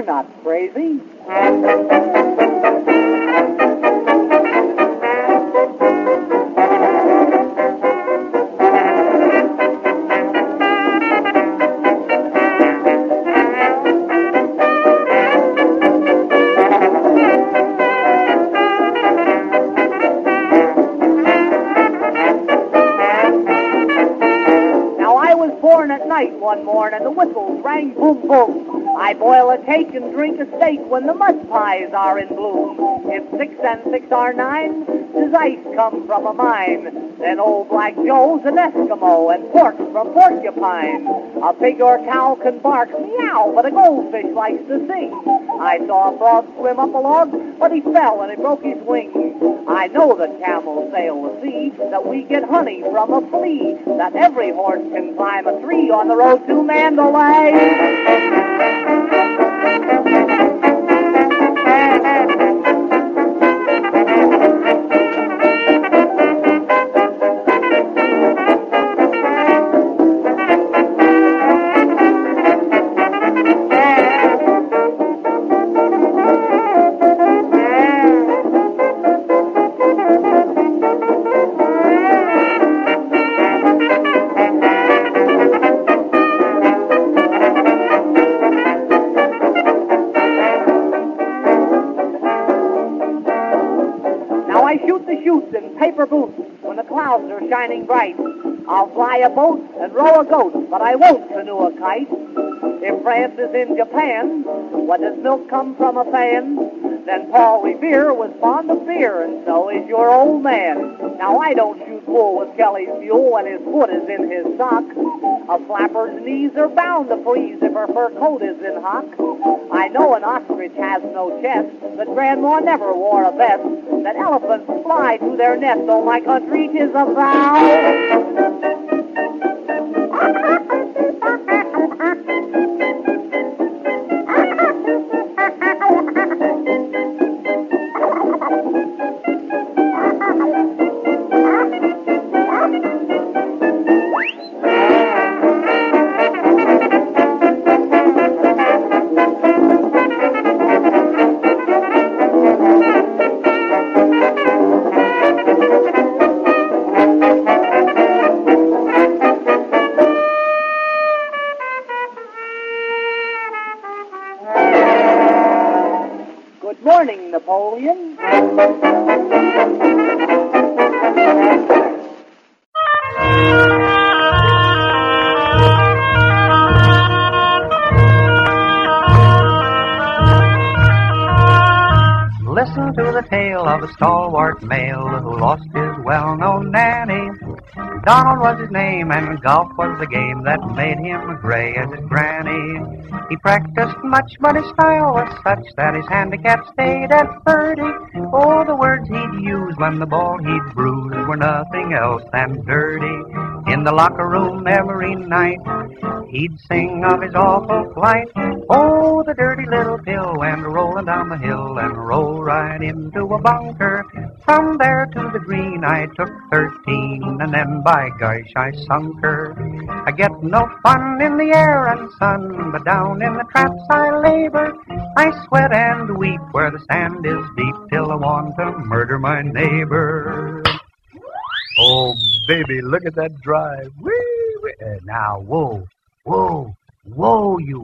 you're not crazy. At night one morning, the whistles rang boom boom. I boil a cake and drink a steak when the mud pies are in bloom. If 6 and 6 are 9, 'tis ice come from a mine. Then old Black Joe's an Eskimo and pork from porcupine. A pig or cow can bark meow, but a goldfish likes to sing. I saw a frog swim up a log, but he fell and he broke his wing. I know that camels sail the sea, that we get honey from a flea, that every horse can climb a tree on the road to Mandalay. Paper boots when the clouds are shining bright. I'll fly a boat and row a goat, but I won't canoe a kite. If France is in Japan, what does milk come from a fan? Then Paul Revere was fond of beer, and so is your old man. Now I don't shoot bull with Kelly's mule when his foot is in his sock. A flapper's knees are bound to freeze if her fur coat is in hock. I know an ostrich has no chest, that Grandma never wore a vest, that elephants fly to their nest. Oh, my country, 'tis a vow. Good morning, Napoleon. Listen to the tale of a stalwart male who lost his well-known nanny. Donald was his name, and golf was the game that made him gray as his granny. He practiced much, but his style was such that his handicap stayed at 30. Oh, the words he'd use when the ball he'd bruise were nothing else than dirty. In the locker room every night, he'd sing of his awful plight. Oh, the dirty little pill went rolling down the hill and rolled right into a bunker. From there to the green I took 13, and then by gosh I sunk her. I get no fun in the air and sun, but down in the traps I labor. I sweat and weep where the sand is deep till I want to murder my neighbor. Oh, baby, look at that drive. Whee, whee. Now, whoa, whoa, whoa, you.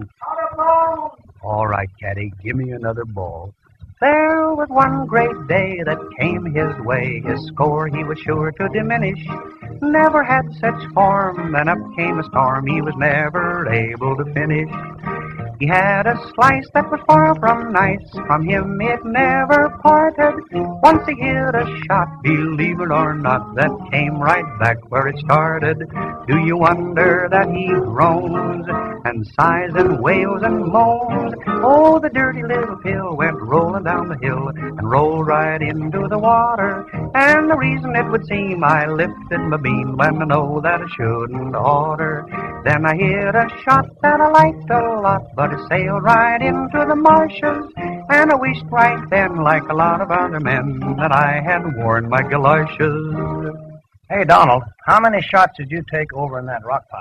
All right, Caddy, give me another ball. There was one great day that came his way. His score he was sure to diminish. Never had such form, then up came a storm. He was never able to finish. He had a slice that was far from nice. From him it never parted. Once he hit a shot, believe it or not, that came right back where it started. Do you wonder that he groans and sighs and wails and moans? Oh, the dirty little pill went rolling down the hill and rolled right into the water. And the reason it would seem I lifted my bean when I know that I shouldn't oughter. Then I hit a shot that I liked a lot, but it sailed right into the marshes. And I wished right then, like a lot of other men, that I had worn my galoshes. Hey, Donald, how many shots did you take over in that rock pile?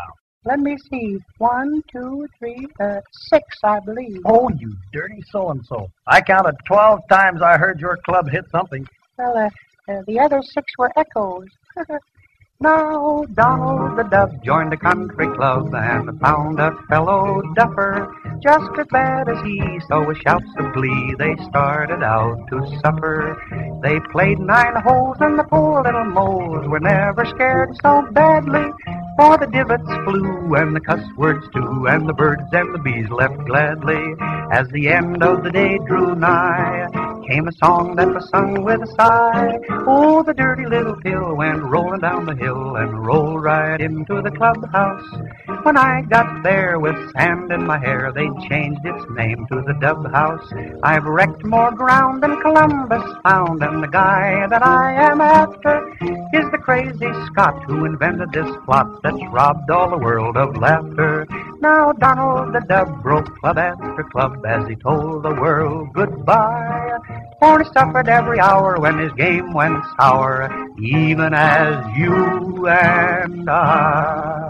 Let me see. 1, 2, 3, 6, I believe. Oh, you dirty so-and-so. I counted 12 times I heard your club hit something. Well, the other 6 were echoes. Now Donald the Duck joined a country club and found a fellow duffer just as bad as he. So with shouts of glee they started out to supper. They played 9 holes and the poor little moles were never scared so badly. For the divots flew and the cuss words too, and the birds and the bees left gladly. As the end of the day drew nigh, came a song that was sung with a sigh. Oh, the dirty little pill went rolling down the hill and rolled right into the clubhouse. When I got there with sand in my hair, they changed its name to the Dub House. I've wrecked more ground than Columbus found, and the guy that I am after is the crazy Scot who invented this plot that's robbed all the world of laughter. Now Donald the Dub broke club after club as he told the world goodbye. For he suffered every hour when his game went sour, even as you and I.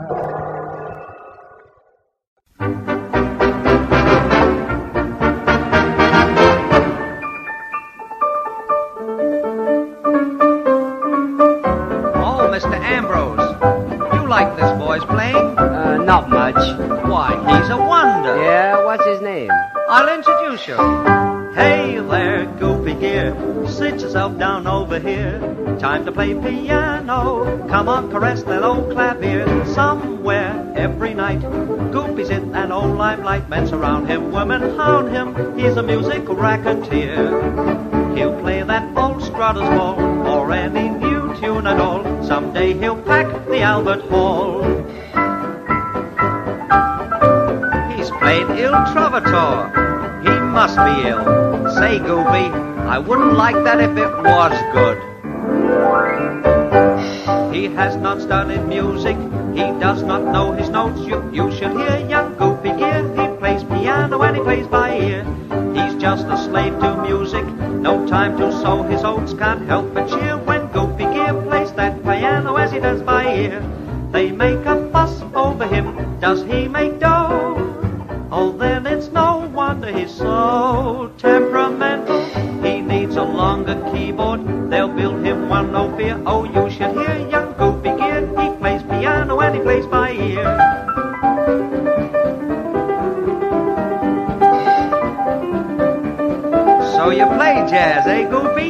Oh, Mr. Ambrose, you like this boy's playing? Not much. Why, he's a wonder. Yeah, what's his name? I'll introduce you. Hey there, Goofy Gear, sit yourself down over here. Time to play piano, come on, caress that old clavier. Somewhere, every night, Goofy's in an old limelight. Men surround him, women hound him, he's a music racketeer. He'll play that old Strutter's Ball, or any new tune at all. Someday he'll pack the Albert Hall. He's played Il Trovatore. He must be ill. Say, Goofy, I wouldn't like that if it was good. He has not studied music. He does not know his notes. You should hear young Goofy Gear. He plays piano and he plays by ear. He's just a slave to music. No time to sow his oats. Can't help but cheer when Goofy Gear plays that piano as he does by ear. They make a fuss over him. Does he make dough? Oh, then it's no wonder he's so temperamental. He needs a longer keyboard. They'll build him one, no fear. Oh, you should hear young Goofy Gear. He plays piano and he plays by ear. So you play jazz, eh, Goofy?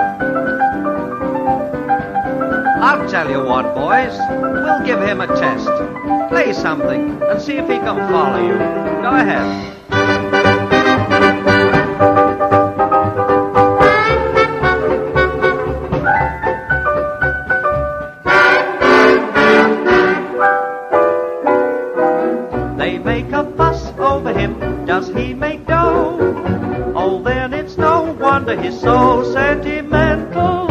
I'll tell you what, boys. We'll give him a test. Play something and see if he can follow you. Go ahead. They make a fuss over him. Does he make dough? Oh, then it's no wonder he's so sentimental.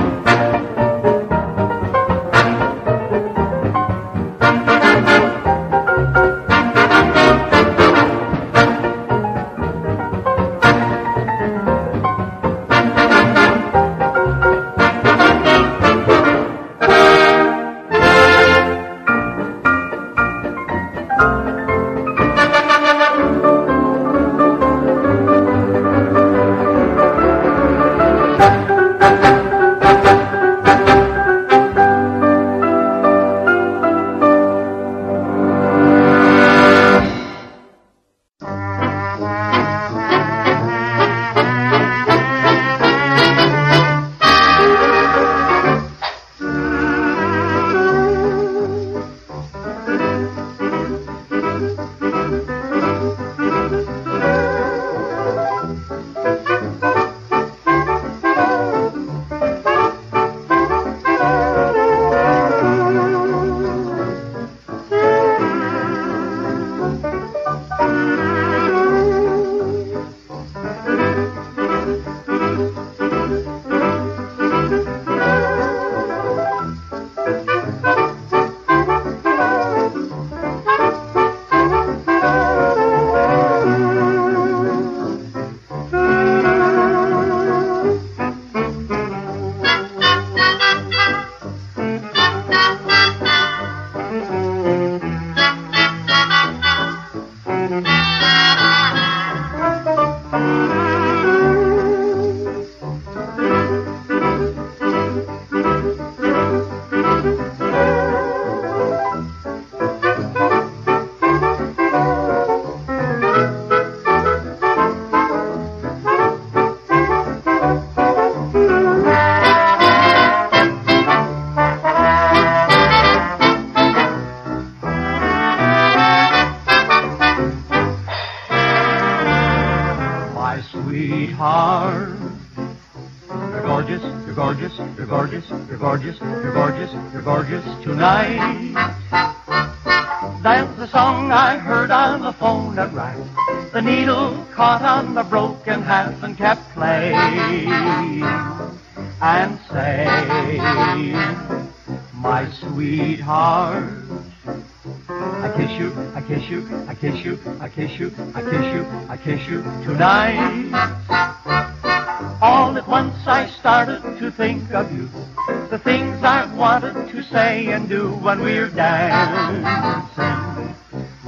sweetheart. You're gorgeous, you're gorgeous, you're gorgeous, you're gorgeous, you're gorgeous, you're gorgeous tonight. That's the song I heard on the phone at right. The needle caught on the broken half and kept playing and saying, my sweetheart, I kiss you, I kiss you, I kiss you, I kiss you, I kiss you, I kiss you tonight. All at once I started to think of you, the things I wanted to say and do when we're dancing,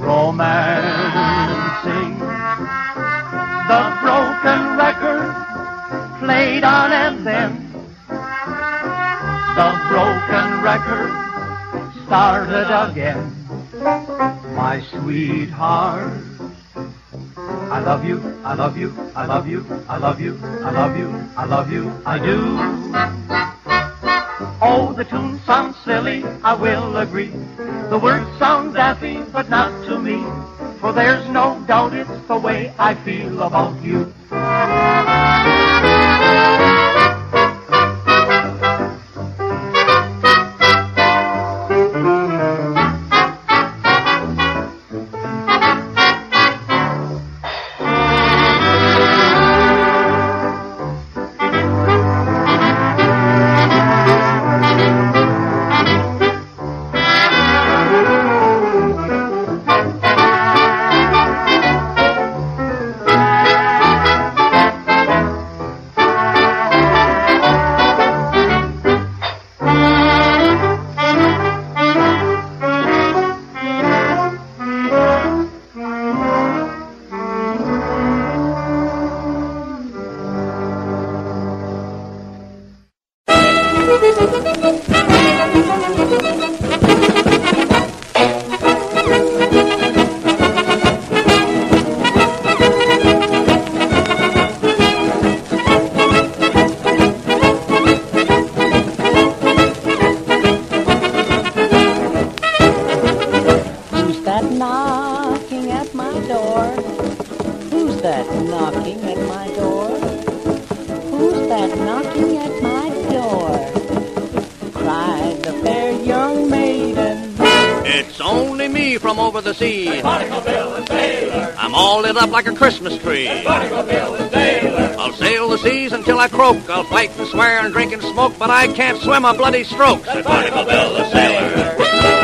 romancing. The broken record played on and then the broken record started again. My sweetheart, I love you, I love you, I love you, I love you, I love you, I love you, I do. Oh, the tune sounds silly, I will agree. The words sound daffy, but not to me. For there's no doubt it's the way I feel about you. I'm all lit up like a Christmas tree. I'll sail the seas until I croak. I'll fight and swear and drink and smoke, but I can't swim a bloody stroke, said Barnacle Bill the sailor.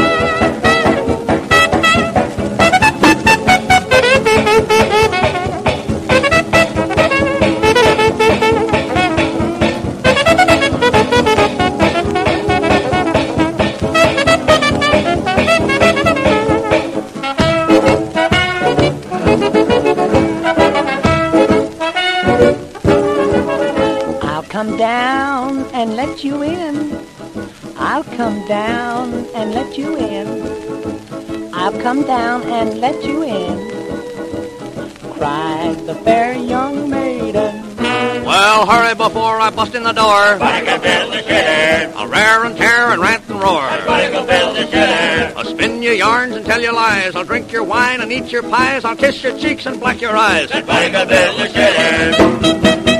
Come down and let you in. I'll come down and let you in. I'll come down and let you in, cried the fair young maiden. Well, hurry before I bust in the door. Barnacle Bill the shitter. I'll rear and tear and rant and roar. Barnacle Bill the shitter. I'll spin you yarns and tell you lies. I'll drink your wine and eat your pies. I'll kiss your cheeks and black your eyes. Barnacle Bill the shitter.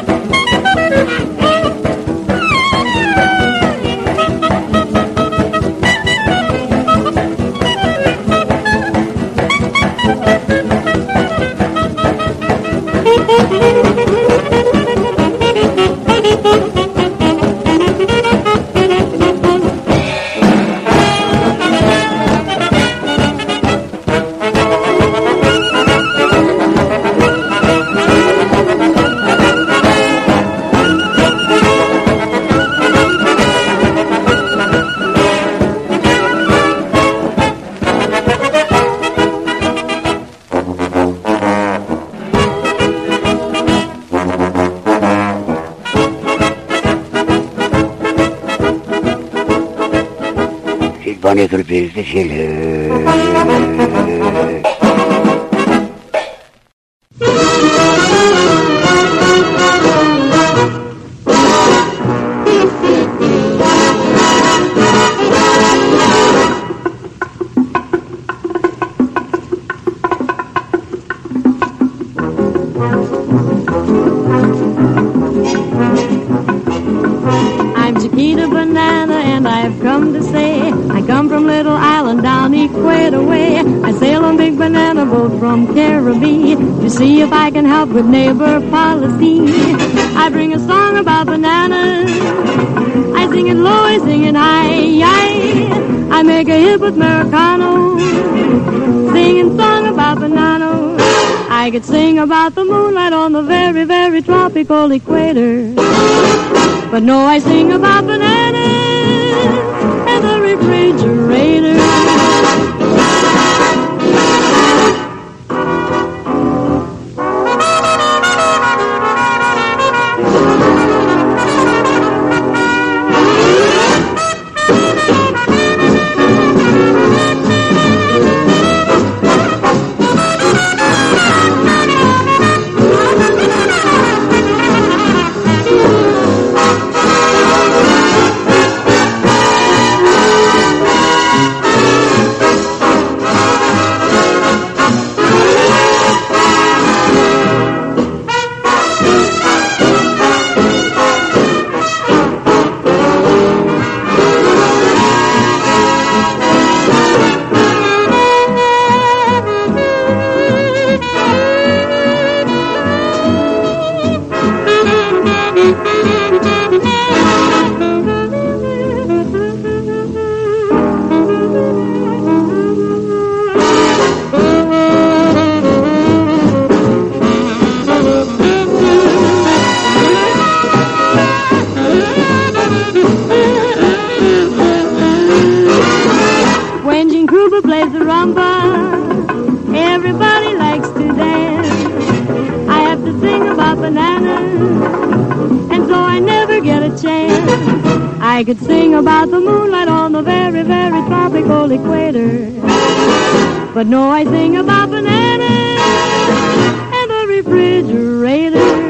Barnacle Bill the shitter. equator way. I sail on big banana boat from Caribbean to see if I can help with neighbor policy. I bring a song about bananas. I sing it low, I sing it high. I make a hit with Americano, singing song about bananas. I could sing about the moonlight on the very, very tropical equator. But no, I sing about bananas and the refrigerator. Plays the rumba, everybody likes to dance. I have to sing about bananas, and so I never get a chance. I could sing about the moonlight on the very, very tropical equator. But no, I sing about bananas and the refrigerator.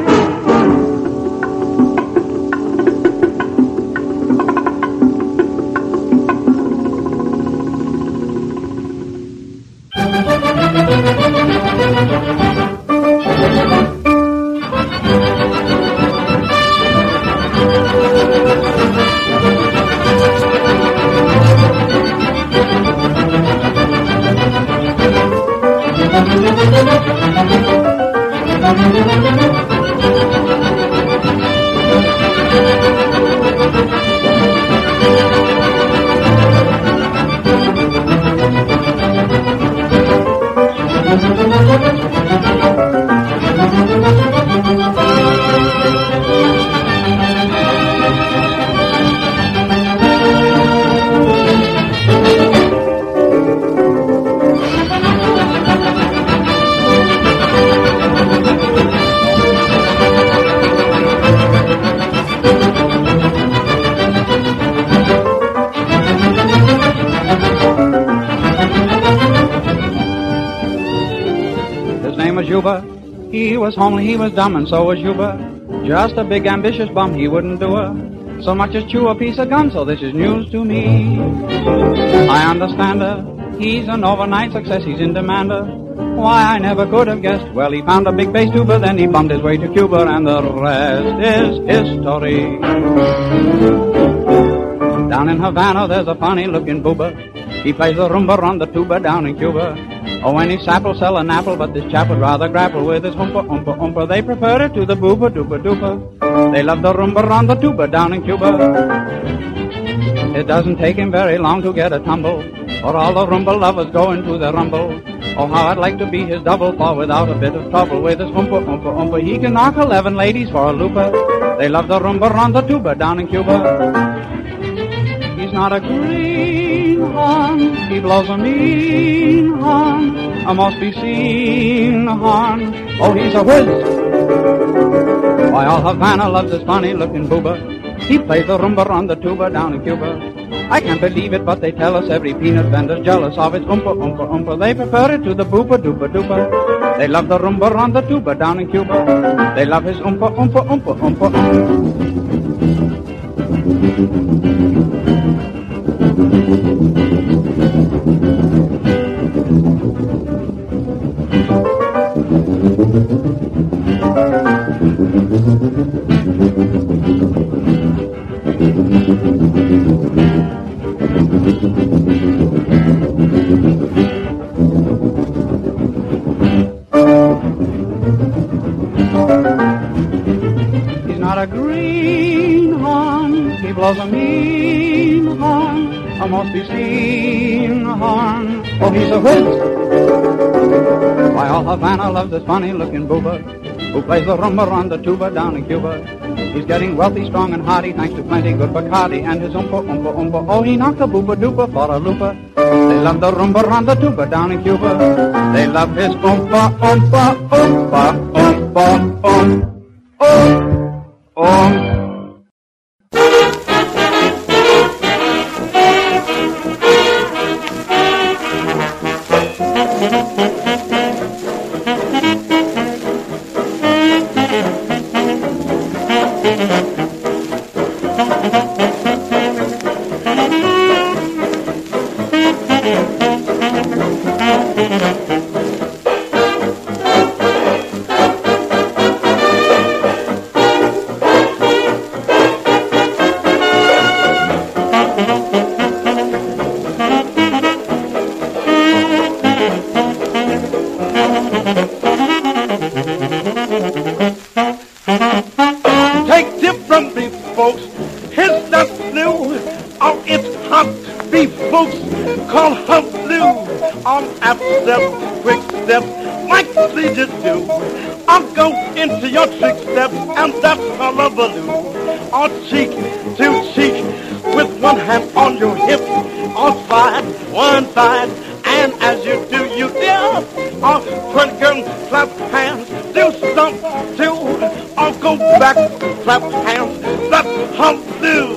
He was homely, he was dumb, and so was Juba. Just a big ambitious bum, he wouldn't do so much as chew a piece of gum, so this is news to me. I understand her, he's an overnight success, he's in demand her. Why, I never could have guessed. Well, he found a big bass tuba, then he bummed his way to Cuba, and the rest is history. Down in Havana, there's a funny-looking booba. He plays the rumba on the tuba down in Cuba. Oh, any sap'll sell an apple, but this chap would rather grapple with his oompa, oompa, oompa. They prefer it to the booba, dooba, doopa. They love the rumba on the tuba down in Cuba. It doesn't take him very long to get a tumble, for all the rumba lovers go into their rumble. Oh, how I'd like to be his double, for without a bit of trouble with his oompa, oompa, oompa, he can knock 11 ladies for a loopa. They love the rumba on the tuba down in Cuba. He's not a greenhorn, he blows a mean horn, a must be seen horn. Oh, he's a whiz. Why, all Havana loves this funny-looking booba. He plays the rumba on the tuba down in Cuba. I can't believe it, but they tell us every peanut vendor's jealous of its oompa, oompa, oompa. They prefer it to the booba, dooba, dooba. They love the rumba on the tuba down in Cuba. They love his oompa, oompa, oompa, oompa, oompa. Thank you. be seen a horn. Oh, he's a whiz. Why, all Havana loves this funny-looking booba who plays the rumba on the tuba down in Cuba. He's getting wealthy, strong, and hearty thanks to plenty good Bacardi and his oompa, oompa, oompa. Oh, he knocked a booba-doopa for a loopa. They love the rumba on the tuba down in Cuba. They love his oompa, oompa, oompa, oompa, oompa. On cheek to cheek, with one hand on your hip, on side, one side, and as you do, you dip. On pretty girl, clap hands, do something too. I'll go back, clap hands, that's hump do.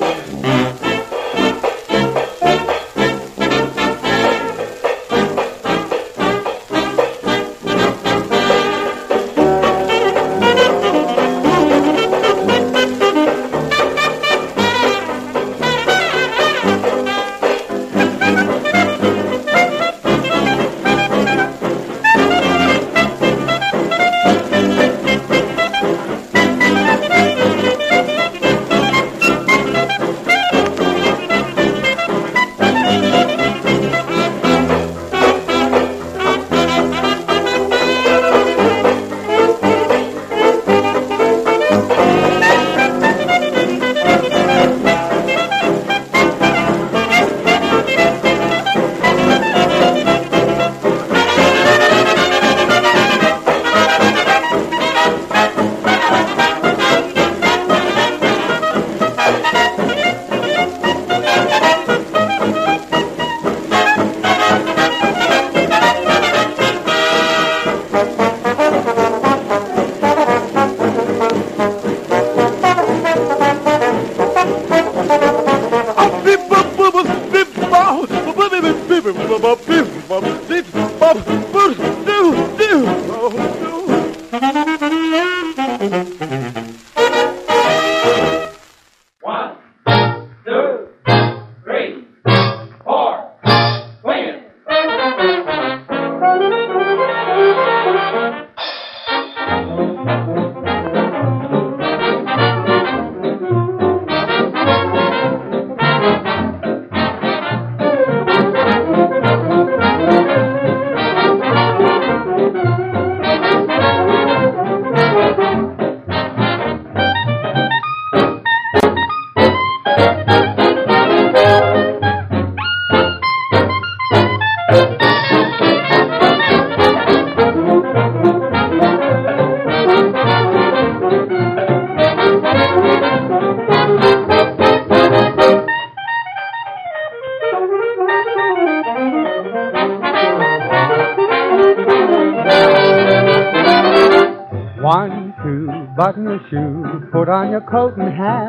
Button a shoe, put on your coat and hat.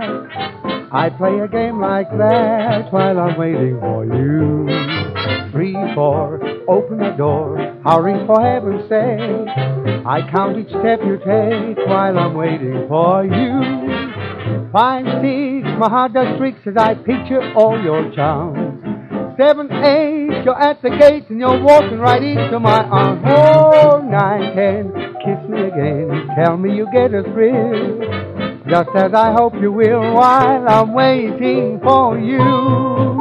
I play a game like that while I'm waiting for you. 3, 4, open the door, hurry for heaven's sake. I count each step you take while I'm waiting for you. 5, 6, my heart does tricks as I picture all your charms. 7, 8, you're at the gate and you're walking right into my arms. Oh, 9, 10, kiss me again, tell me you get a thrill, just as I hope you will while I'm waiting for you.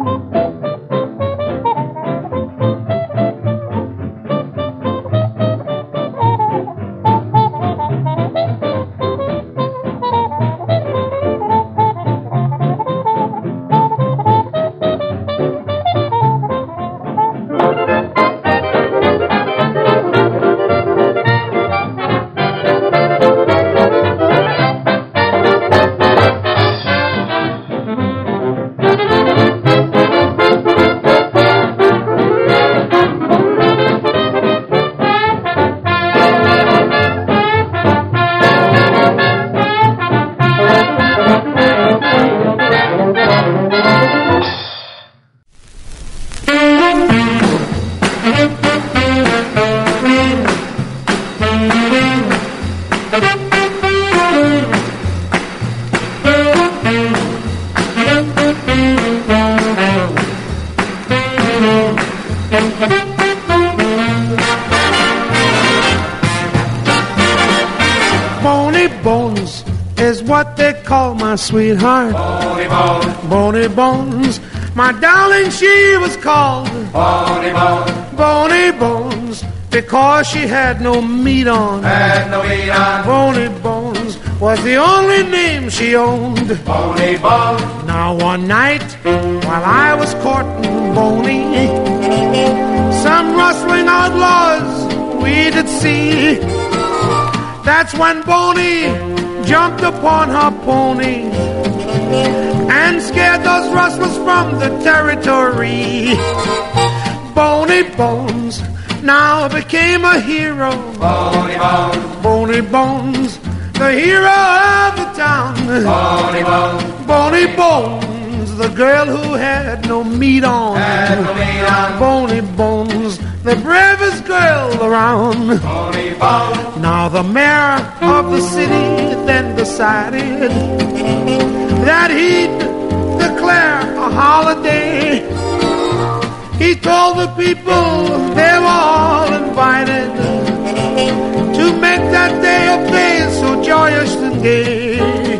Bony Bones is what they call my sweetheart. Bony Bones. Bony Bones. My darling, she was called Bony Bones. Bony Bones because she had no meat on. Had no meat on. Bony Bones was the only name she owned. Bony Bones. Now one night, while I was courting Boney, some rustling outlaws we did see. That's when Boney jumped upon her pony and scared those rustlers from the territory. Bony Bones now became a hero. Bony Bones. Bony Bones, the hero of the town. Bony Bones. Bony Bones, the girl who had no meat on. Had no meat on. Bony Bones, the bravest girl around. Bony Bones. Now the mayor of the city then decided that he'd declare a holiday. He told the people they were all invited to make that day a day so joyous and gay.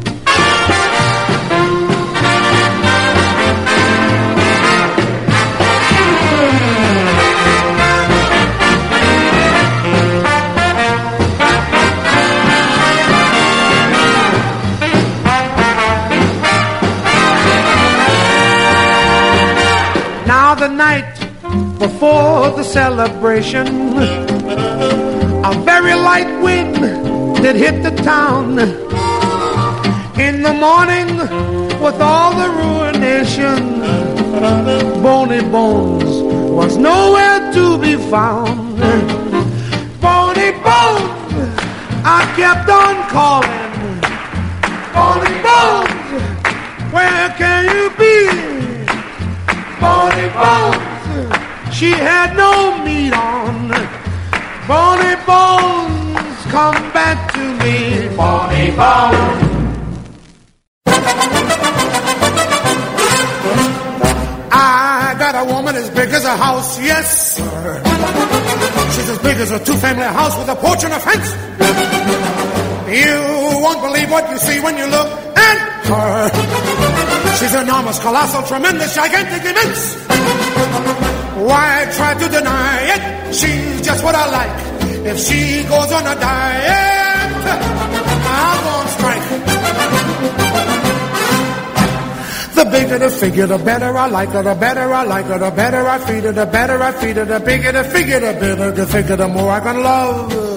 Now the night before the celebration, a very light wind did hit the town. In the morning, with all the ruination, Bony Bones was nowhere to be found. Bony Bones, I kept on calling. Bony Bones, where can you be? Bony Bones, she had no meat on. Bony Bones, come back to me. Bony Bones. I got a woman as big as a house, yes, sir. She's as big as a two-family house with a porch and a fence. You won't believe what you see when you look at her. She's enormous, colossal, tremendous, gigantic, immense. Why try to deny it? She's just what I like. If she goes on a diet, I'll go on strike. The bigger the figure, the better I like her. The better I like her, the better I feed her. The better I feed her, the bigger the figure, the better the figure, the more I can love her.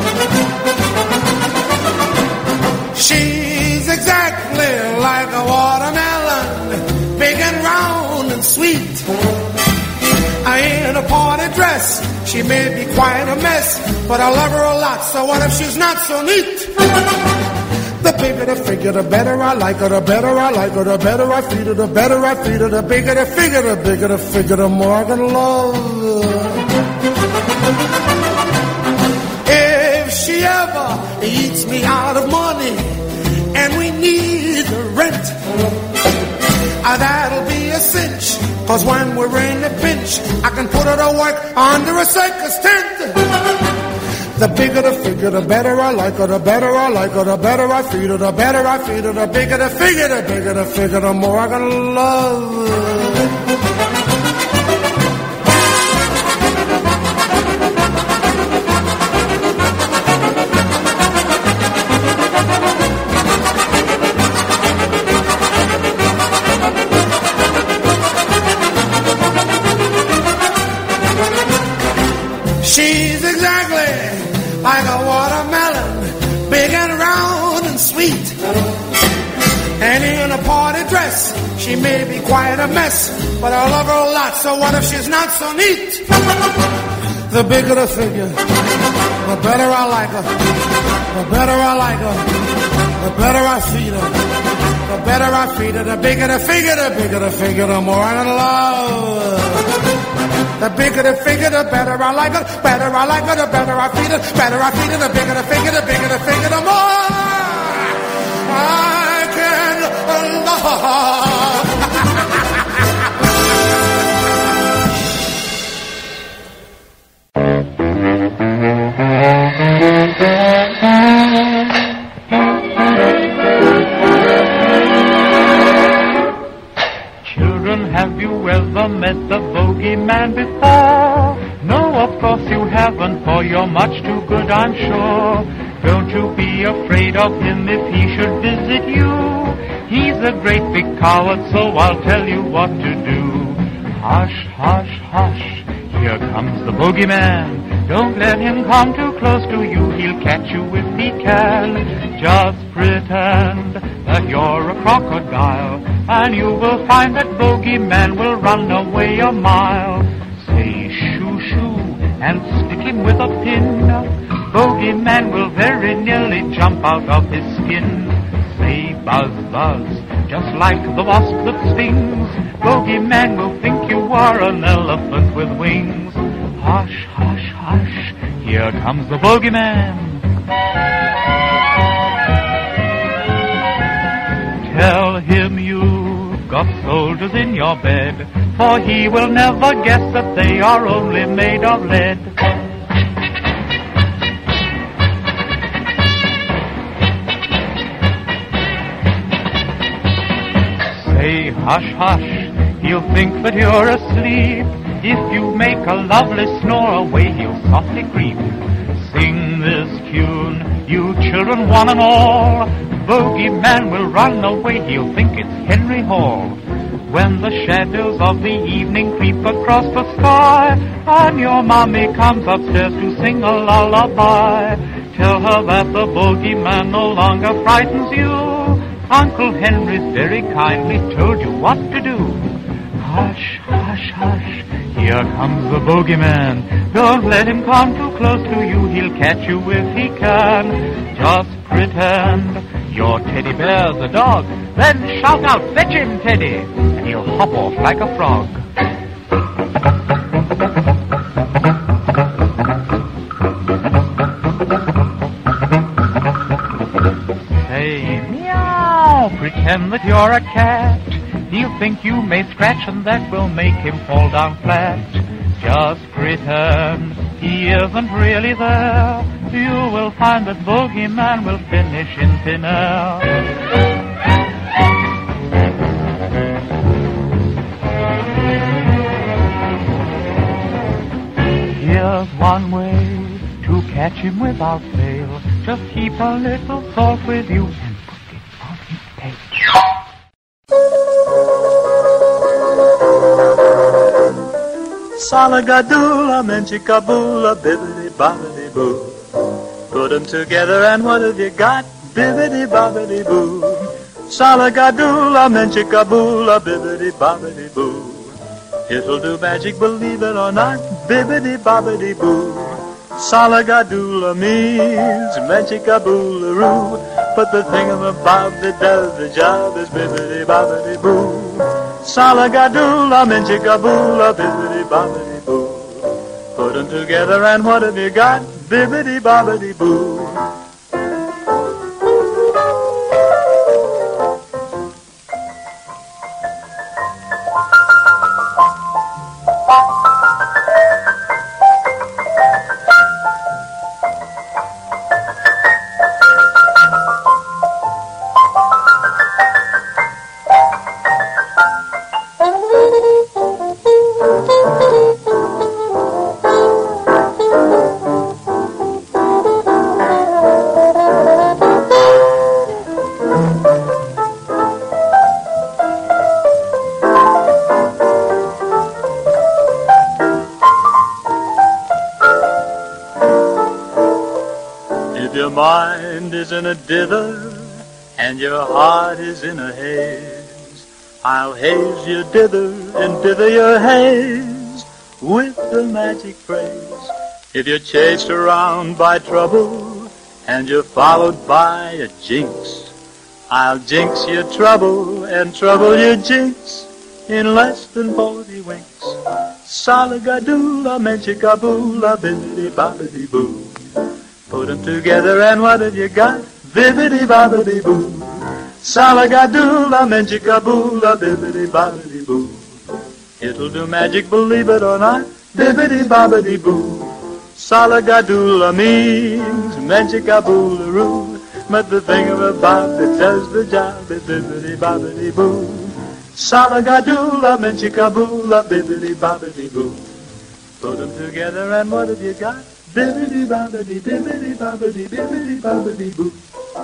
She's exactly like a watermelon, big and round and sweet. In a party dress, she may be quite a mess, but I love her a lot, so what if she's not so neat? The bigger the figure, the better I like her. The better I like her, the better I feed her. The better I feed her, the bigger the figure, the bigger the figure, the more I can love her. If she ever eats me out of money and we need the rent, that'll be a cinch, 'cause when we're in a pinch, I can put her to work under a circus tent. The bigger the figure, the better I like her. The better I like her, the better I feed her. The better I feed her, the bigger the figure, the bigger the figure, the more I can love her. She's exactly like a watermelon, big and round and sweet. And in a party dress, she may be quite a mess, but I love her a lot, so what if she's not so neat? The bigger the figure, the better I like her. The better I like her, the better I feed her. The better I feed her, the bigger the figure, the bigger the figure, the more I love her. The bigger the figure, the better I like her. Better I like her, the better I feed her. Better I feed her, the bigger the figure, the bigger the figure, the more I can love. heaven, for you're much too good, I'm sure. Don't you be afraid of him if he should visit you. He's a great big coward, so I'll tell you what to do. Hush, hush, hush, here comes the boogeyman. Don't let him come too close to you, he'll catch you if he can. Just pretend that you're a crocodile, and you will find that bogeyman will run away a mile. Say shoo shoo and stick him with a pin. Bogeyman will very nearly jump out of his skin. Say buzz buzz, just like the wasp that stings. Bogeyman will think you are an elephant with wings. Hush, hush, hush, here comes the bogeyman. Tell him you've got soldiers in your bed, for he will never guess that they are only made of lead. Say hush, hush, he'll think that you're asleep. If you make a lovely snore away, he'll softly creep. Sing this tune, you children one and all. Bogeyman will run away, he'll think it's Henry Hall. When the shadows of the evening creep across the sky, and your mommy comes upstairs to sing a lullaby, tell her that the bogeyman no longer frightens you. Uncle Henry's very kindly told you what to do. Hush, hush, hush, here comes the bogeyman. Don't let him come too close to you, he'll catch you if he can. Just pretend your teddy bear's a dog, then shout out, fetch him, Teddy, and he'll hop off like a frog. Say meow, pretend that you're a cat. He'll think you may scratch, and that will make him fall down flat. Just pretend he isn't really there. You will find that bogeyman will finish in thin air. Here's one way to catch him without fail. Just keep a little salt with you and put it on his tail. Salagadoola, menchikaboola, bibbidi-bobbidi-boo. Put 'em together and what have you got? Bibbidi-bobbidi-boo. Salagadoola, menchikaboola, bibbidi-bobbidi-boo. It'll do magic, believe it or not, bibbidi-bobbidi-boo. Salagadoola means menchikaboola-roo. But the thingamabob that does the job is bibbidi-bobbidi-boo. Salagadoola, menchikaboola, bibbidi-bobbidi-boo. Put 'em together and what have you got? Bibbidi-bobbidi-boo. If your mind is in a dither and your heart is in a haze, I'll haze your dither and dither your haze with the magic phrase. If you're chased around by trouble and you're followed by a jinx, I'll jinx your trouble and trouble your jinx in less than 40 winks. Salagadoola, menchikaboola, bibbidi-bobbidi-boo. Put 'em together and what have you got? Bibbidi-bobbidi-boo. Salagadoola, menchikaboola, bibbidi-bobbidi-boo. It'll do magic, believe it or not, bibbidi-bobbidi-boo. Salagadoola means menchikaboola-roo. But the thingamabob that does the job is bibbidi-bobbidi-boo. Salagadoola, menchikaboola, bibbidi-bobbidi-boo. Put 'em together and what have you got? Bibbidi bobbidi, bibbidi bobbidi, bibbidi bobbidi boo.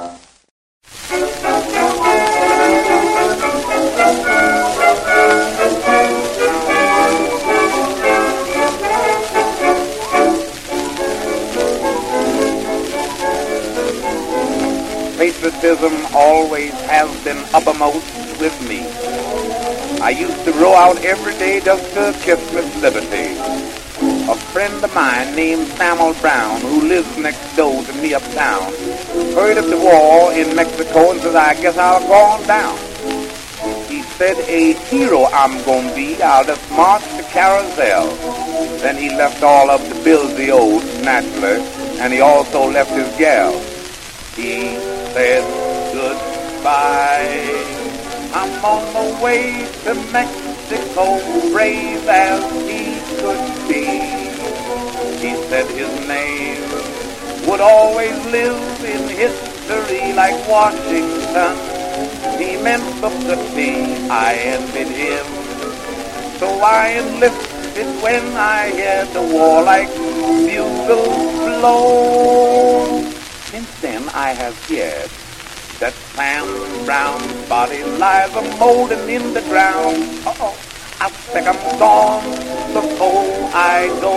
Patriotism always has been uppermost with me. I used to row out every day just to kiss Miss Liberty. A friend of mine named Samuel Brown, who lives next door to me uptown, heard of the war in Mexico and says, I guess I'll go on down. He said, a hero I'm gonna be, I'll just march the carousel. Then he left all of the bills he owed, naturally, and he also left his gal. He said goodbye. I'm on my way to Mexico, brave as he could be. He said his name would always live in history like Washington. He meant Booker T. I envied him. So I enlisted when I heard the war like bugles blow. Since then I have heard that Sam Brown's body lies a moldering in the ground. Uh-oh, I think I'm gone before I go.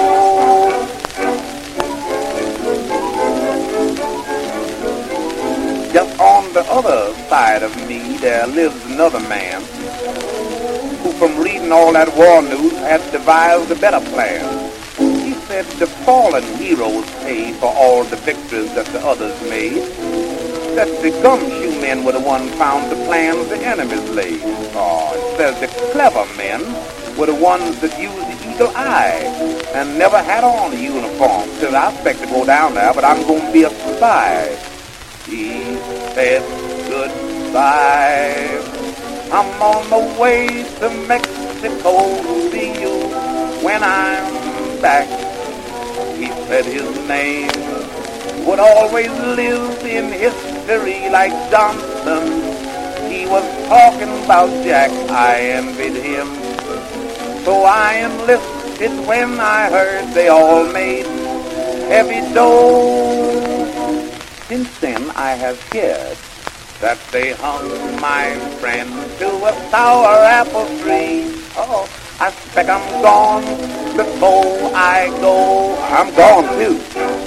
Just on the other side of me there lives another man who from reading all that war news had devised a better plan. He said the fallen heroes paid for all the victories that the others made. That the gumshoe men were the ones found the plans the enemies laid. Oh, it says the clever men were the ones that used the eagle eye and never had on a uniform. Says I expect to go down there, but I'm going to be a spy. He said goodbye. I'm on my way to Mexico. See you when I'm back. He said his name would always live in history like Johnson. He was talking about Jack, I envied him. So I enlisted when I heard they all made heavy dough. Since then I have heard that they hung my friend to a sour apple tree. Oh, I expect I'm gone before I go. I'm gone too.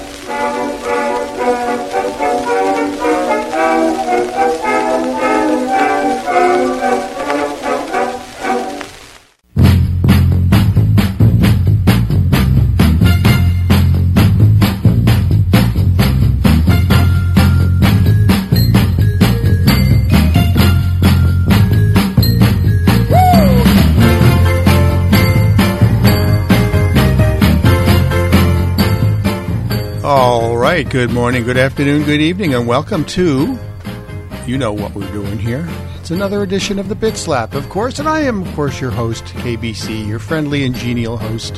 All right, good morning, good afternoon, good evening, and welcome to, you know what we're doing here. It's another edition of the Bit Slap, of course, and I am, of course, your host, KBC, your friendly and genial host.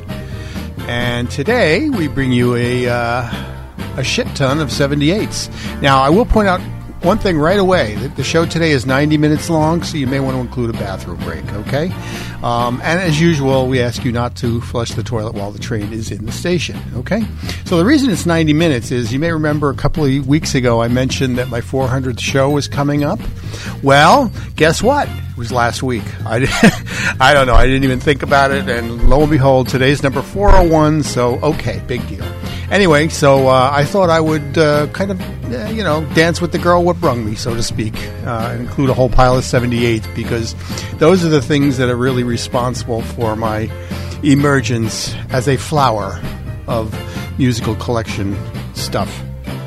And today, we bring you a shit ton of 78s. Now, I will point out one thing right away. The show today is 90 minutes long, so you may want to include a bathroom break, okay? And as usual, we ask you not to flush the toilet while the train is in the station, okay? So the reason it's 90 minutes is, you may remember a couple of weeks ago I mentioned that my 400th show was coming up. Well, guess what? It was last week. I don't know. I didn't even think about it, and lo and behold, today's number 401, so okay, big deal. Anyway, so I thought I would kind of, dance with the girl what brung me, so to speak, and include a whole pile of 78s, because those are the things that are really responsible for my emergence as a flower of musical collection stuff,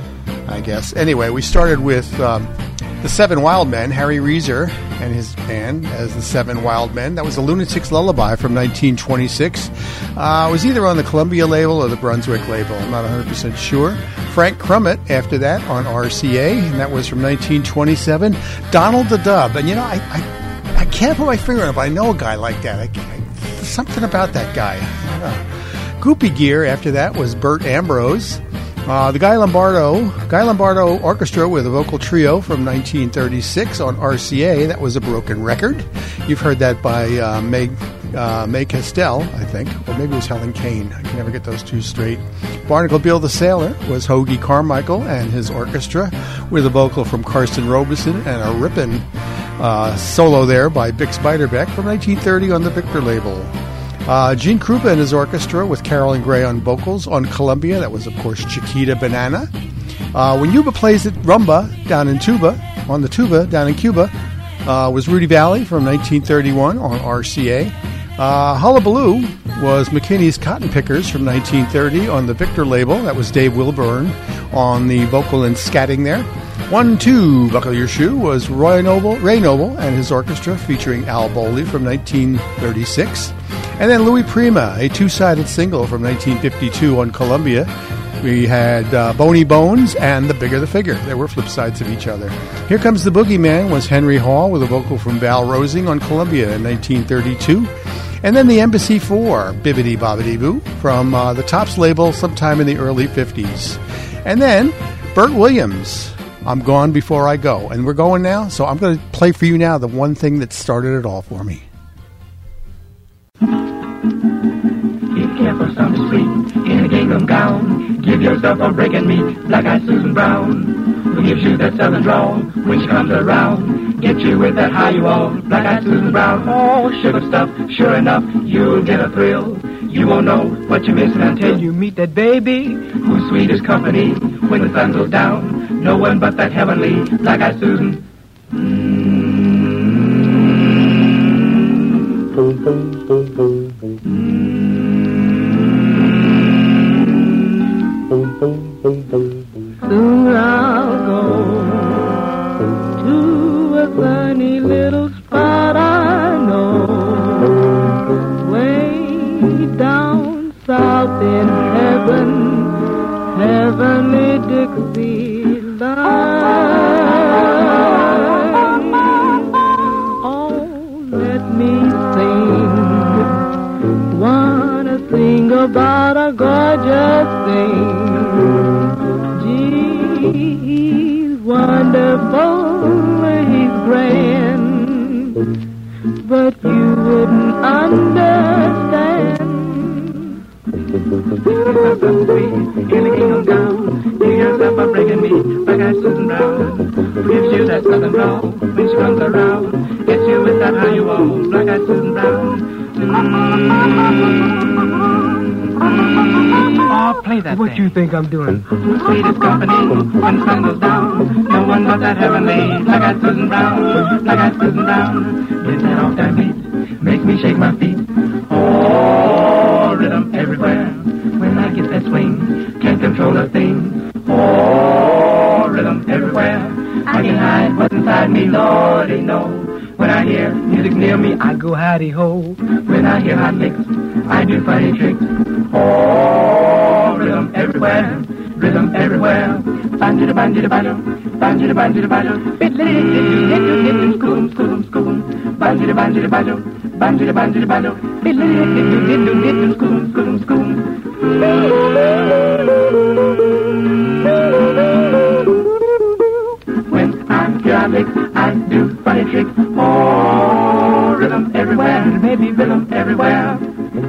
I guess. Anyway, we started with the Seven Wild Men, Harry Reeser and his band as the Seven Wild Men. That was a Lunatic's Lullaby from 1926. It was either on the Columbia label or the Brunswick label. I'm not 100% sure. Frank Crummett after that on RCA, and that was from 1927. Donald the Dub. And, I can't put my finger on it, but I know a guy like that. There's something about that guy. I don't know. Goopy Gear after that was Bert Ambrose. The Guy Lombardo Orchestra with a vocal trio from 1936 on RCA. That was a broken record. You've heard that by Meg May Castell, I think, or maybe it was Helen Kane. I can never get those two straight. Barnacle Bill the Sailor was Hoagie Carmichael and his orchestra, with a vocal from Carson Robeson and a ripping solo there by Bix Beiderbecke from 1930 on the Victor label. Gene Krupa and his orchestra with Carolyn Gray on vocals on Columbia. That was, of course, Chiquita Banana. When Yuba plays at rumba down in Tuba, on the tuba down in Cuba, was Rudy Valley from 1931 on RCA. Hullabaloo was McKinney's Cotton Pickers from 1930 on the Victor label. That was Dave Wilburn on the vocal and scatting there. 1-2, Buckle Your Shoe was Ray Noble and his orchestra featuring Al Bowley from 1936. And then Louis Prima, a two-sided single from 1952 on Columbia. We had Boney Bones and The Bigger the Figure. They were flip sides of each other. Here Comes the Boogeyman was Henry Hall with a vocal from Val Rosing on Columbia in 1932. And then the Embassy 4, Bibbidi Bobbidi Boo, from the Tops label sometime in the early 50s. And then Bert Williams, I'm Gone Before I Go. And we're going now, so I'm going to play for you now the one thing that started it all for me. Be careful, some street in a gingham gown. Give yourself a break and meet Black-Eyed Susan Brown, who gives you that southern drawl when she comes around. Get you with that how you all, Black-Eyed Susan Brown. Oh, sugar stuff, sure enough, you'll get a thrill. You won't know what you're missing until you meet that baby who's sweet as company when the sun goes down. No one but that heavenly Black-Eyed Susan. Soon I'll go to a sunny little spot I know, way down south in heaven, heavenly Dixieland. Oh, let me sing, wanna sing about a gorgeous thing. He's wonderful, he's grand, but you wouldn't understand. In a gingham gown, give yourself a break and me, Black-Eyed Susan Brown, gives you that southern drawl when she comes around. Gets you with that how you all, Black-Eyed Susan Brown. Oh, play that what thing. You think I'm doing? Sweetest company when the sun goes down. No one but that heavenly Black-Eyed Susan Brown. Black-Eyed Susan Brown. Get that off that beat, makes me shake my feet. Oh, rhythm everywhere. When I get that swing, can't control a thing. Oh, rhythm everywhere. I can hide what's inside me, Lordy knows. When I hear music near me, I go hidey-ho. When I hear hot licks, I do funny tricks. Oh, rhythm everywhere, rhythm everywhere. Banjo, banjo, banjo, banjo, banjo, banjo. Scoom, scoom, scoom. Banjo, banjo, banjo, banjo, banjo, banjo. Scoom, scoom, scoom. When I'm here, I do funny tricks. Oh, rhythm everywhere, baby, rhythm everywhere.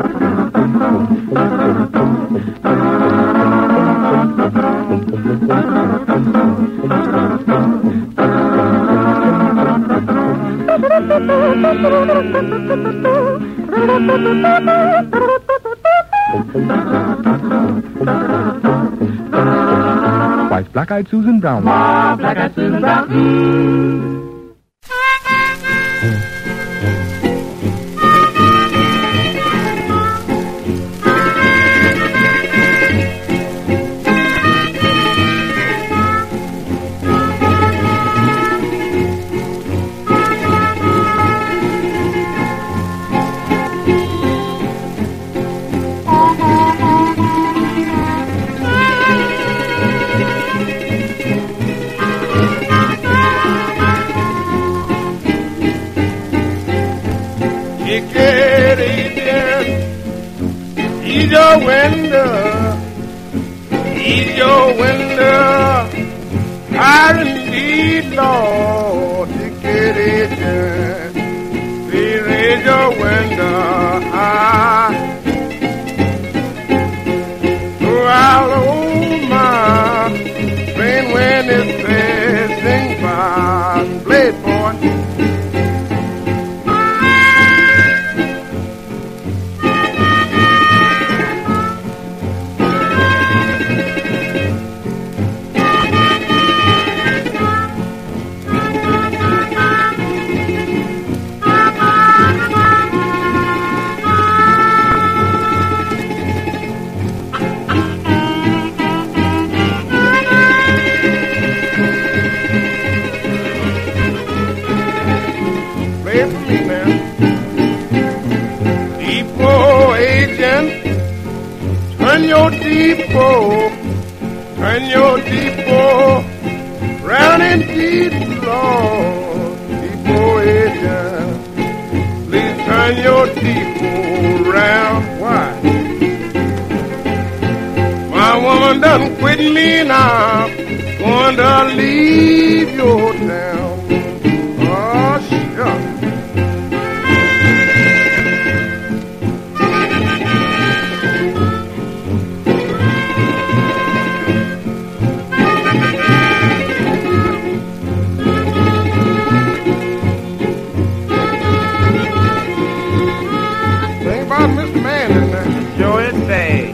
Why's Black-Eyed Susan Brown? Ah, Black-Eyed Susan Brown. Ease your window, ease your window. I indeed, Lord, to get it done. Please raise your window your depot, turn your depot round and deep, Lord, depot agent. Please turn your depot round. Why? My woman done quit me now, going to leave your town. Oh, shucks. Mr. Man in there. Sure it say.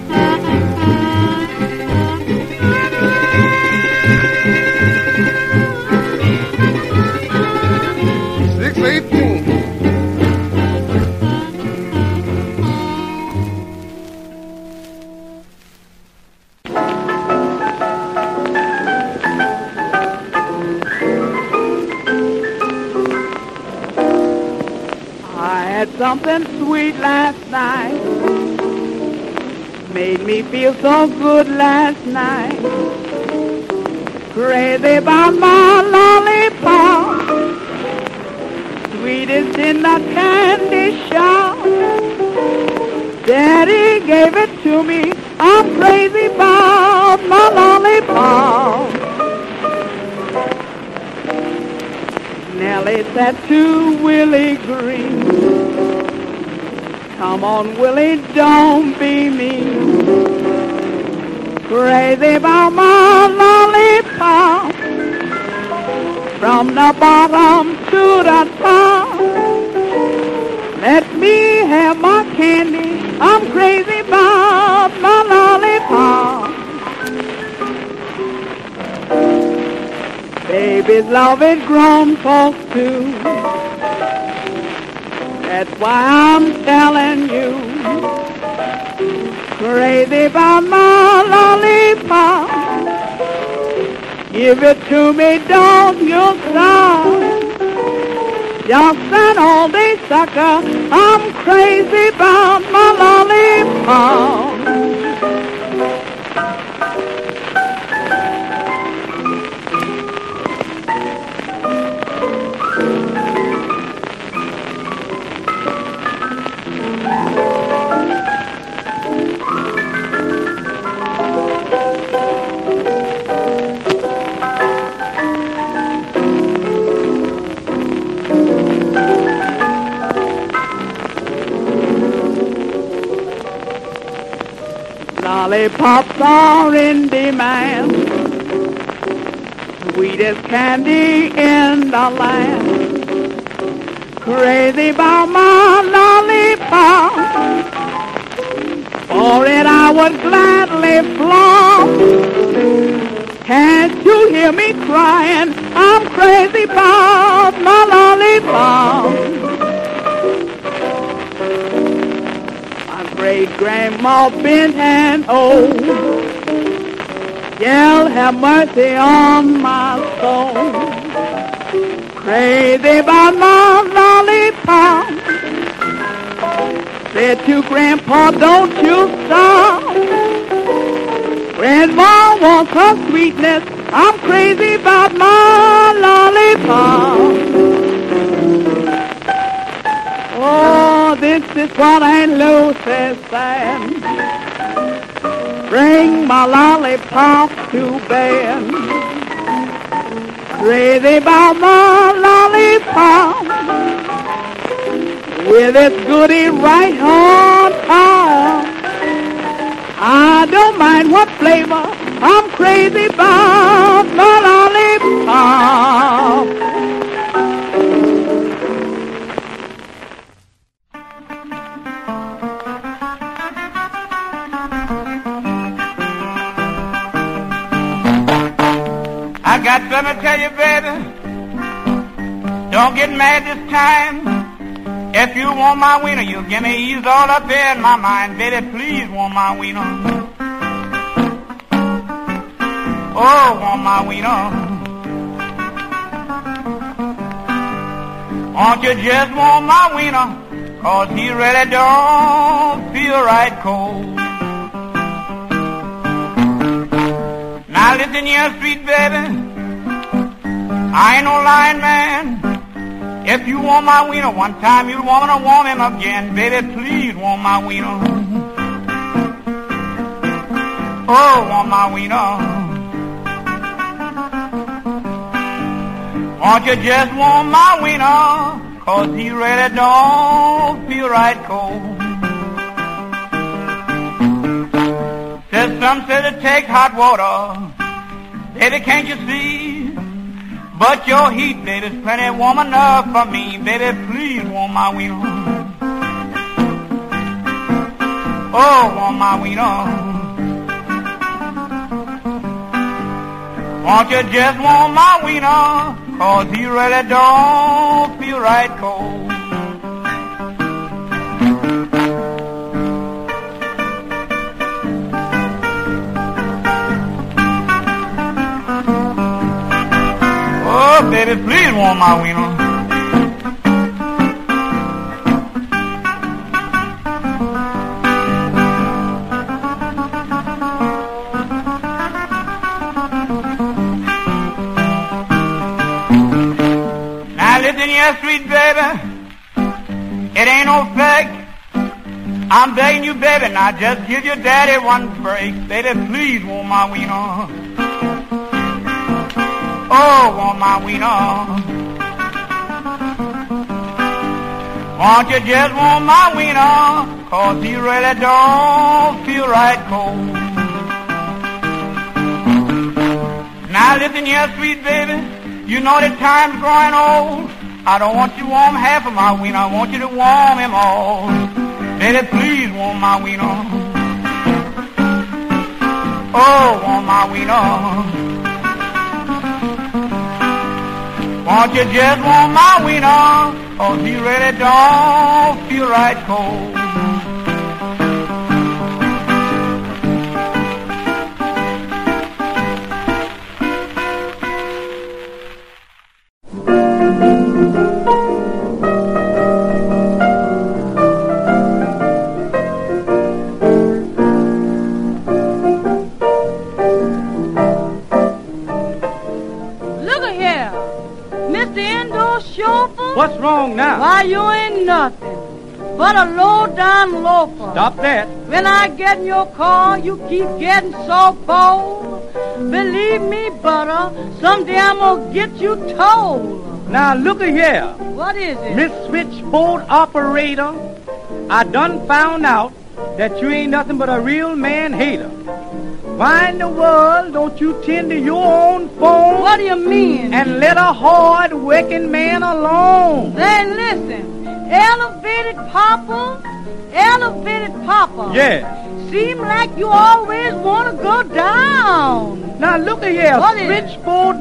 Something sweet last night made me feel so good last night. Crazy about my lollipop, sweetest in the candy shop. Daddy gave it to me. I'm crazy about my lollipop. Nellie said to Willie Green, come on, Willie, don't be mean. Crazy about my lollipop, from the bottom to the top. Let me have my candy, I'm crazy about my lollipop. Babies love it, grown folks too. That's why I'm telling you, crazy about my lollipop. Give it to me, don't you stop. Just an all-day sucker, I'm crazy about my lollipop. Lollipops are in demand, sweetest candy in the land. Crazy about my lollipop, for it I would gladly flaunt. Can't you hear me crying? I'm crazy about my lollipop. Great-grandma bent and old, yeah, have mercy on my soul. Crazy about my lollipop, said to Grandpa, don't you stop. Grandma wants her sweetness, I'm crazy about my lollipop. Oh, this is what Aunt Lucy said. Bring my lollipop to bed. Crazy about my lollipop, with its goodie right on top. I don't mind what flavor, I'm crazy about my lollipop. I got something to tell you, baby. Don't get mad this time. If you want my wiener, you give me ease all up in my mind. Baby, please want my wiener. Oh, want my wiener. Won't you just want my wiener? 'Cause he really don't feel right cold. listen here, sweet baby. I ain't no lying man. If you want my wiener one time, you'll want to want him again. Baby, please want my wiener. Oh, want my wiener. Won't you just want my wiener? 'Cause he really don't feel right cold. Says some say to take hot water. Baby, can't you see? But your heat, baby's plenty warm enough for me. Baby, please warm my wiener. Oh, warm my wiener. Won't you just warm my wiener? 'Cause he really don't feel right cold. Oh, baby, please warm my wiener. Now listen here, sweet baby. It ain't no fake. I'm begging you, baby, now just give your daddy one break. Baby, please warm my wiener. Oh, want my wiener. Won't you just want my wiener? 'Cause he really don't feel right cold. Now listen here, sweet baby. You know that time's growing old. I don't want you to warm half of my wiener. I want you to warm him all. Baby, please warm my wiener. Oh, warm my wiener. Won't you just want my wiener? 'Cause he really don't feel right cold. What's wrong now? Why, you ain't nothing but a low-down loafer. Stop that. When I get in your car, you keep getting so bold. Believe me, butter, someday I'm gonna get you told. Now, look-a here. What is it? Miss Switchboard Operator, I done found out that you ain't nothing but a real man-hater. Why in the world don't you tend to your own phone? What do you mean? And let a hard-working man alone. Then listen, elevated papa. Yes. Seem like you always want to go down. Now look at here, what Switchboard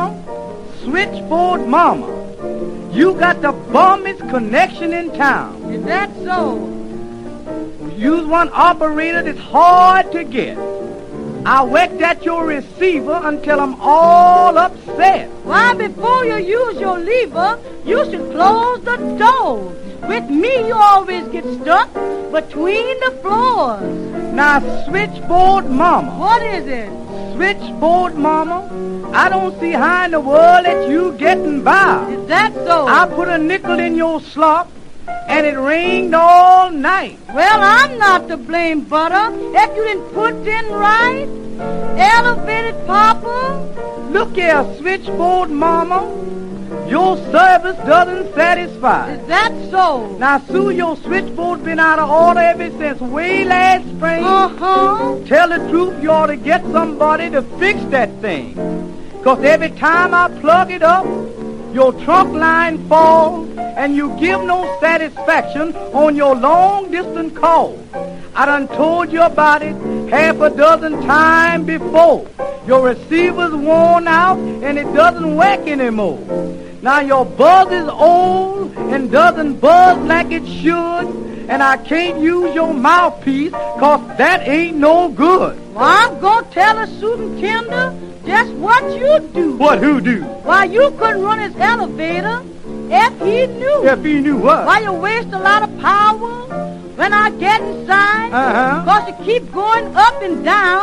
Mama. You got the bummest connection in town. Is that so? You's one operator that's hard to get. I worked at your receiver until I'm all upset. Why, before you use your lever, you should close the door. With me, you always get stuck between the floors. Now, Switchboard Mama. What is it? Switchboard Mama, I don't see how in the world that you getting by. Is that so? I put a nickel in your slop, and it rained all night. Well, I'm not to blame, butter, if you didn't put in right. Elevated papa. Look here, Switchboard Mama. Your service doesn't satisfy. Is that so? Now, Sue, your switchboard's been out of order ever since way last spring. Tell the truth, you ought to get somebody to fix that thing. 'Cause every time I plug it up, your trunk line falls, and you give no satisfaction on your long-distance call. I done told you about it half a dozen times before. Your receiver's worn out, and it doesn't work anymore. Now your buzz is old and doesn't buzz like it should, and I can't use your mouthpiece 'cause that ain't no good. Well, I'm gonna tell the superintendent just what you do. What who do? Why, you couldn't run his elevator if he knew. If he knew what? Why, you waste a lot of power when I get inside. 'Cause you keep going up and down,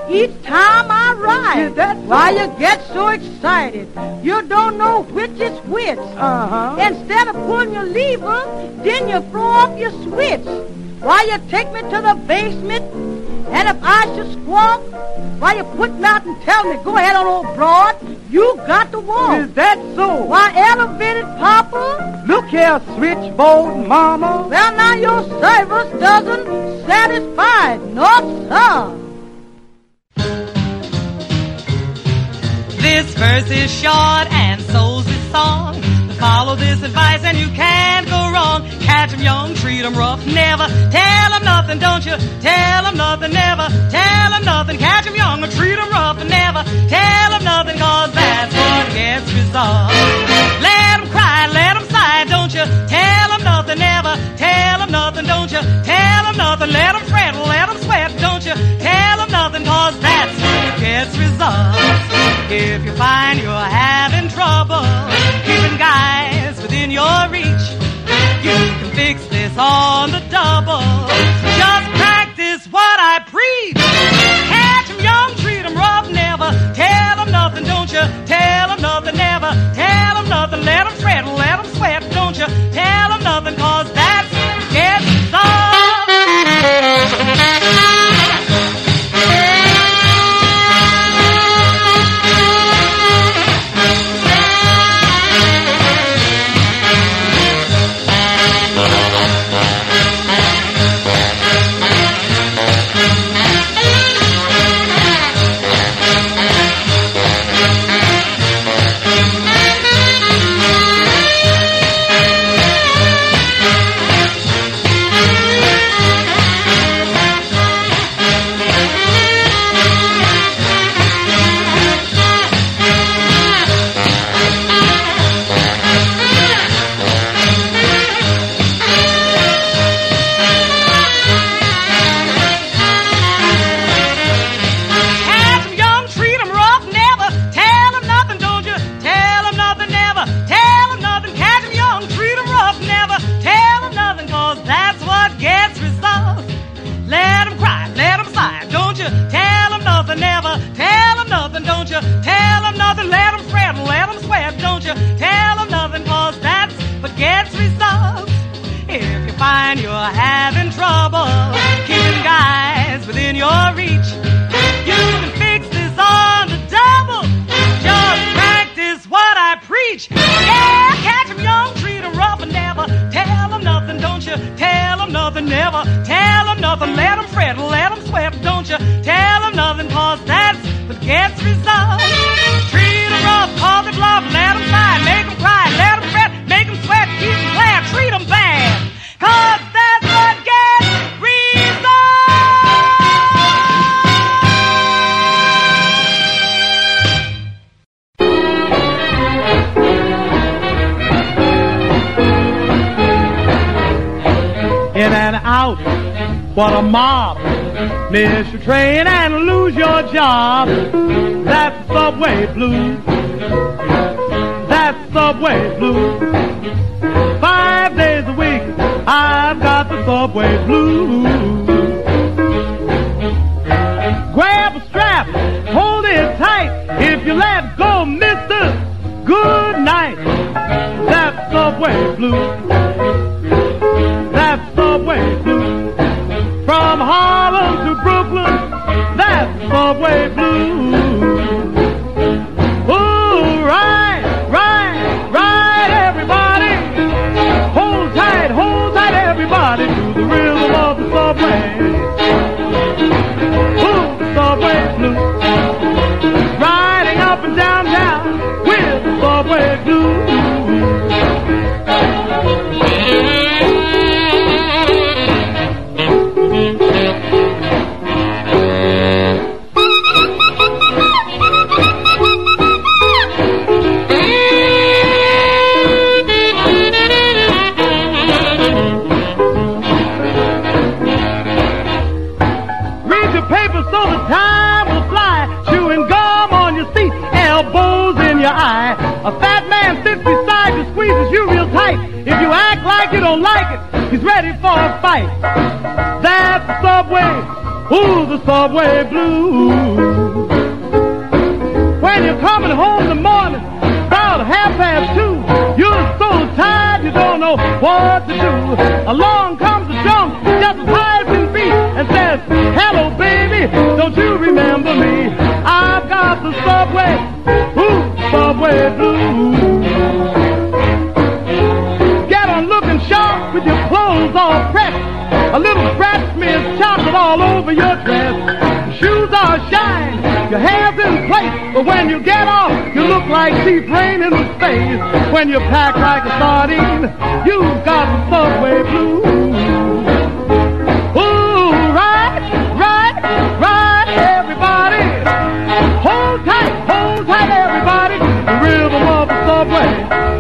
each time I ride. Why you get so excited? You don't know which is which. Instead of pulling your lever, then you throw off your switch. Why you take me to the basement, and if I should squawk, why you put me out and tell me, go ahead on old broad, you got to walk. Is that so? Why, elevated papa? Look here, switchboard mama. Well, now your service doesn't satisfy. No, sir. This verse is short and so's this song. Follow this advice and you can't go wrong. Catch 'em young, treat 'em rough, never tell 'em nothing, don't you? Tell 'em nothing, never tell 'em nothing. Catch 'em young or treat 'em rough and never tell 'em nothing, 'cause that's what gets resolved. Let 'em cry, let 'em sigh, don't you? Tell 'em nothing, never tell 'em nothing, don't you? Tell 'em nothing, let 'em fret, let 'em sweat, don't you? Tell 'em nothing, 'cause that's what gets resolved. If you find you're having trouble keeping guys within your reach, you can fix this on the double. Just practice what I preach. Catch 'em young, treat 'em rough, never tell 'em nothing, don't you? Tell 'em nothing, never tell 'em nothing. Let 'em fret, let 'em sweat, don't you? Tell 'em nothing, 'cause that's what gets resolved. What a mob! Miss your train and lose your job. That's subway blues. That's subway blues. 5 days a week, I've got the subway blues. Grab a strap, hold it tight. If you let go, mister, good night. That's subway blues. That's subway blues. From Harlem to Brooklyn, that's subway blues. Ooh, ride, ride, ride, everybody. Hold tight, everybody, to the rhythm of the subway. Ooh, subway blues. Riding up and downtown with the subway blues. A fat man sits beside you, squeezes you real tight. If you act like you don't like it, he's ready for a fight. That's the subway, ooh, the subway blues. what to do. Along comes a drunk, just as high as can be, and says, hello, baby, don't you remember me? I've got the subway, subway blues. Get on looking sharp with your clothes all pressed. A little brat smears chocolate all over your dress. Shoes are shine, your hair's in place, but when you get off, you look like cheap rain in the face. When you pack like a sardine, you've got the subway blues. Ooh, right, everybody. Hold tight, everybody. The rhythm of the subway.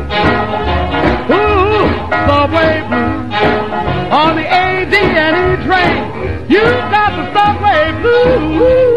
Ooh, subway blues. On the AD&E train, you've got the subway blues.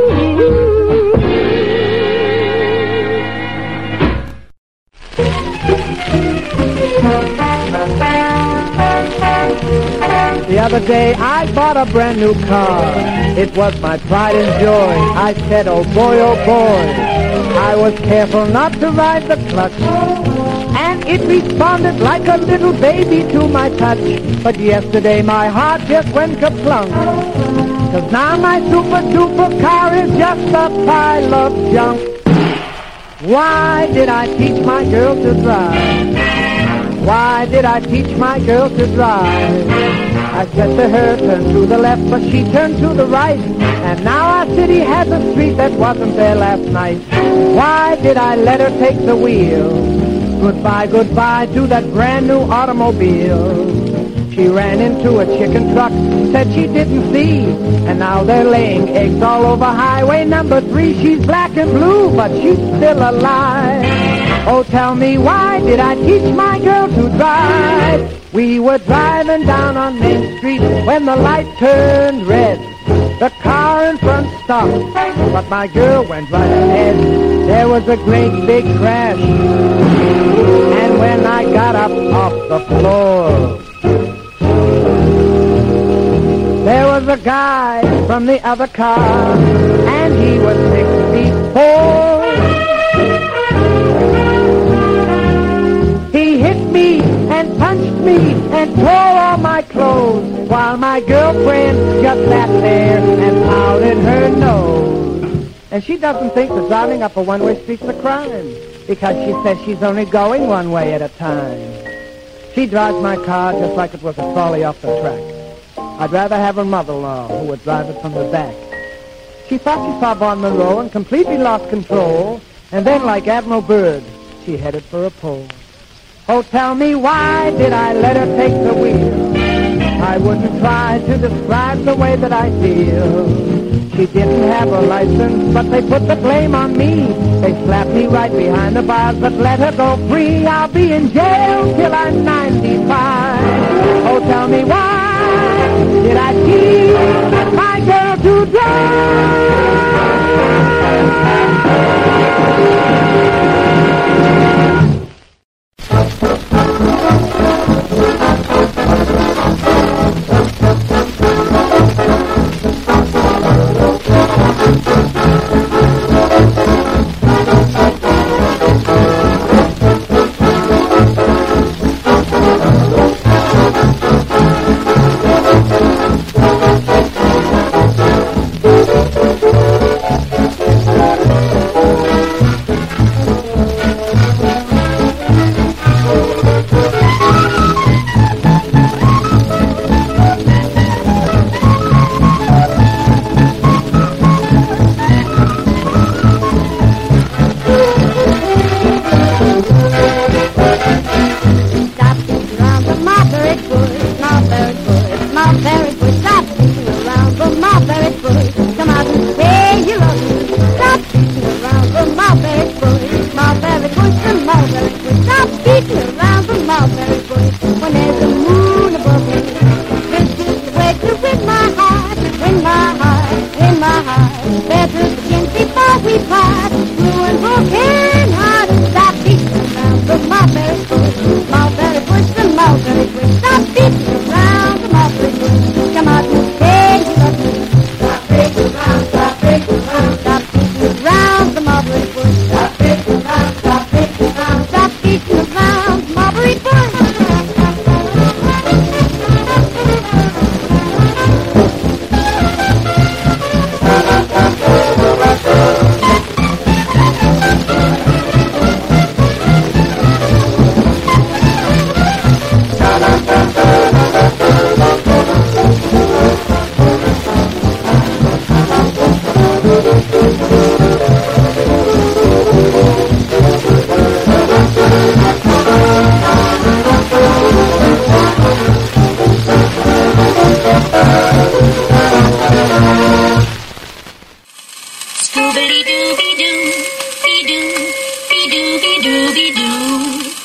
The other day I bought a brand new car. It was my pride and joy. I said, oh boy, I was careful not to ride the clutch, and it responded like a little baby to my touch. But yesterday my heart just went kaplunk, 'cause now my super duper car is just a pile of junk. Why did I teach my girl to drive? Why did I teach my girl to drive? I said to her, turn to the left, but she turned to the right. And now our city has a street that wasn't there last night. Why did I let her take the wheel? Goodbye, goodbye to that brand new automobile. She ran into a chicken truck, said she didn't see, and now they're laying eggs all over highway number 3. She's black and blue, but she's still alive. Oh, tell me, why did I teach my girl to drive? We were driving down on Main Street when the light turned red. The car in front stopped, but my girl went right ahead. There was a great big crash, and when I got up off the floor, there was a guy from the other car, and he was 6 feet 4. He hit me and punched me and tore all my clothes, while my girlfriend just sat there and powdered her nose. And she doesn't think that driving up a one-way street's a crime, because she says she's only going one way at a time. She drives my car just like it was a trolley off the track. I'd rather have her mother-in-law who would drive it from the back. She thought she saw Vaughn Monroe and completely lost control, and then, like Admiral Byrd, she headed for a pole. Oh, tell me, why did I let her take the wheel? I wouldn't try to describe the way that I feel. She didn't have a license, but they put the blame on me. They slapped me right behind the bars, but let her go free. I'll be in jail till I'm 95. Oh, tell me, why did I teach my girl to drive? Scooby-Dooby-Doo, be-doo, be-doo, be-doo.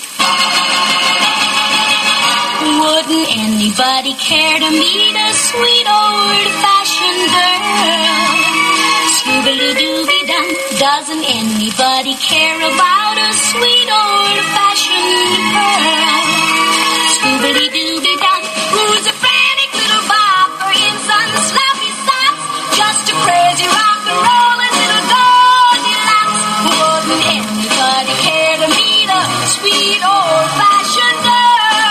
Wouldn't anybody care to meet a sweet old-fashioned girl? Scooby-Dooby-Dum, doesn't anybody care about a sweet old-fashioned pearl? Scooby-Dooby-Dum, who's a frantic little bopper in some sloppy socks, just a crazy rock and rollin' little Goldilocks? Wouldn't anybody care to meet a sweet old-fashioned girl?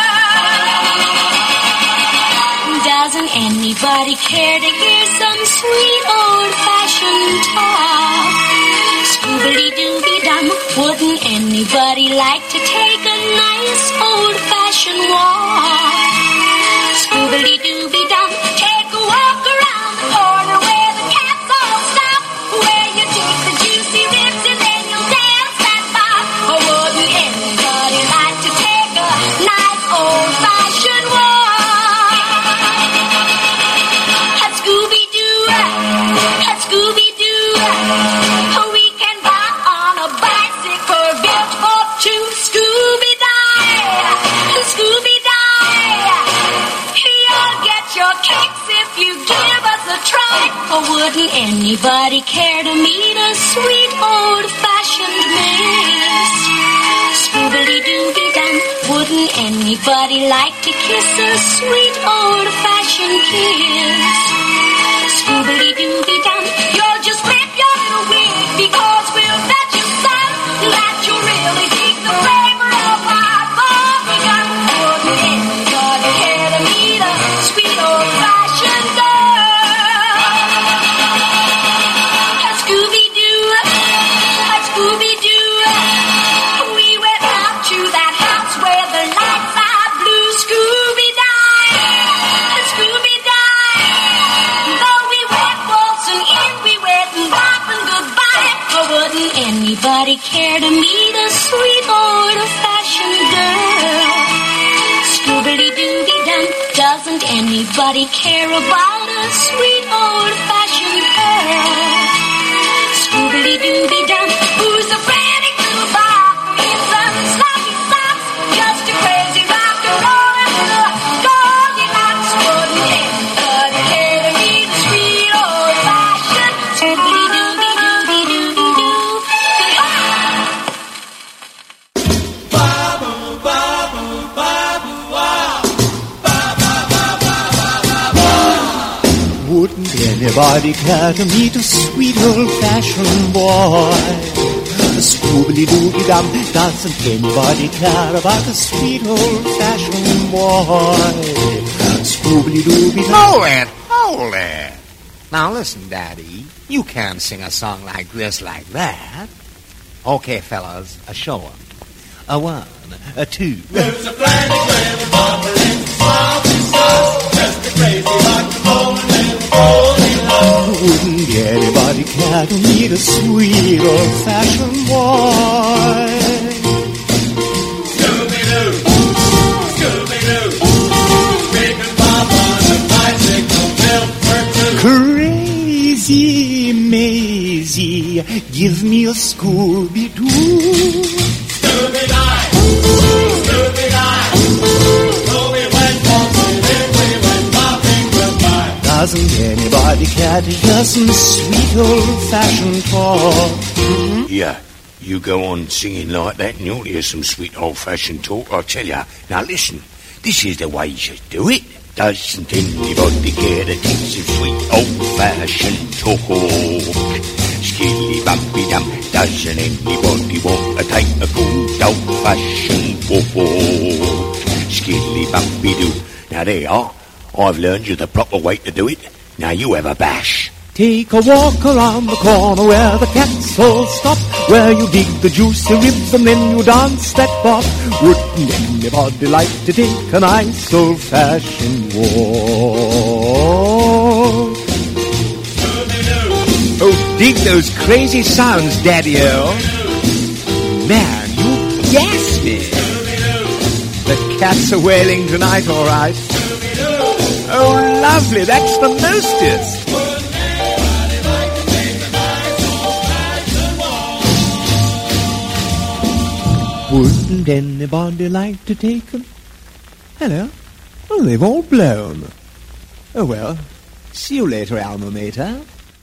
Doesn't anybody care to hear some sweet old-fashioned talk? Scooby-Dooby-Dum, wouldn't anybody like to take a nice old-fashioned walk? Scooby-Dooby-Dum, take a walk around the corner where the cats all stop, where you take the juicy ribs and then you'll dance that bop. Or wouldn't anybody like to take a nice old-fashioned walk? Scooby-Doo, we can buy on a bicycle built for two. Scooby-Doo, you'll get your kicks if you give us a try. Or wouldn't anybody care to meet a sweet old-fashioned miss? Scooby-Dooby-Dum, wouldn't anybody like to kiss a sweet old-fashioned kiss? Scooby-Dooby-Dum, you'll just flip your little wig because we'll bet you some that you'll really dig the flavor of our bubbly gum. Wouldn't anybody care to meet a sweet old-fashioned girl? Scooby-Doo, we went out to that house where the lights are blue. Wouldn't anybody care to meet a sweet old-fashioned girl? Scooby-Dooby-Dum, doesn't anybody care about a sweet old-fashioned girl? Scooby-Dooby-Dum, who's a frantic little bop in some sloppy socks, just a crazy rock and rollin' little Goldilocks? Wouldn't anybody care to meet a sweet old-fashioned Scooby-Dooby-Dooby-Doo? Wouldn't anybody care to meet a sweet old-fashioned boy? Scooby-Dooby-Dum, doesn't anybody care about a sweet old-fashioned boy? Scooby-Dooby-Dum. Hold it. Now listen, Daddy, you can't sing a song like this like that. Okay, fellas, a show 'em. A 1, a 2. There's a frantic little bopper in sloppy socks, just a crazy rock and rollin' little Goldilocks. Wouldn't anybody care to meet a sweet old-fashioned boy? Scooby-Doo, Scooby-Doo, we can pop on a bicycle built for two. Crazy Maisie, give me a Scooby-Doo. Scooby-Doo, Scooby-Doo, Scooby went waltzing in, we went popping goodbye. Doesn't anybody care to hear some sweet old-fashioned talk? Yeah, you go on singing like that and you'll hear some sweet old-fashioned talk, I tell ya. Now listen, this is the way you do it. Doesn't anybody care to take some sweet old-fashioned talk? Skilly-bumpy-dum, doesn't anybody want to take a good old-fashioned walk? Skilly-bumpy-doo. Now there you are. I've learned you the proper way to do it. Now you have a bash. Take a walk around the corner where the cats all stop, where you dig the juicy ribs and then you dance that bop. Wouldn't anybody like to take a nice old-fashioned walk? Oh, dig those crazy sounds, Daddy-o. Man, you gas me. The cats are wailing tonight, all right. Oh, lovely, that's the mostest. Wouldn't anybody like to take 'em? Hello. Oh, they've all blown. Oh, well. See you later, alma mater.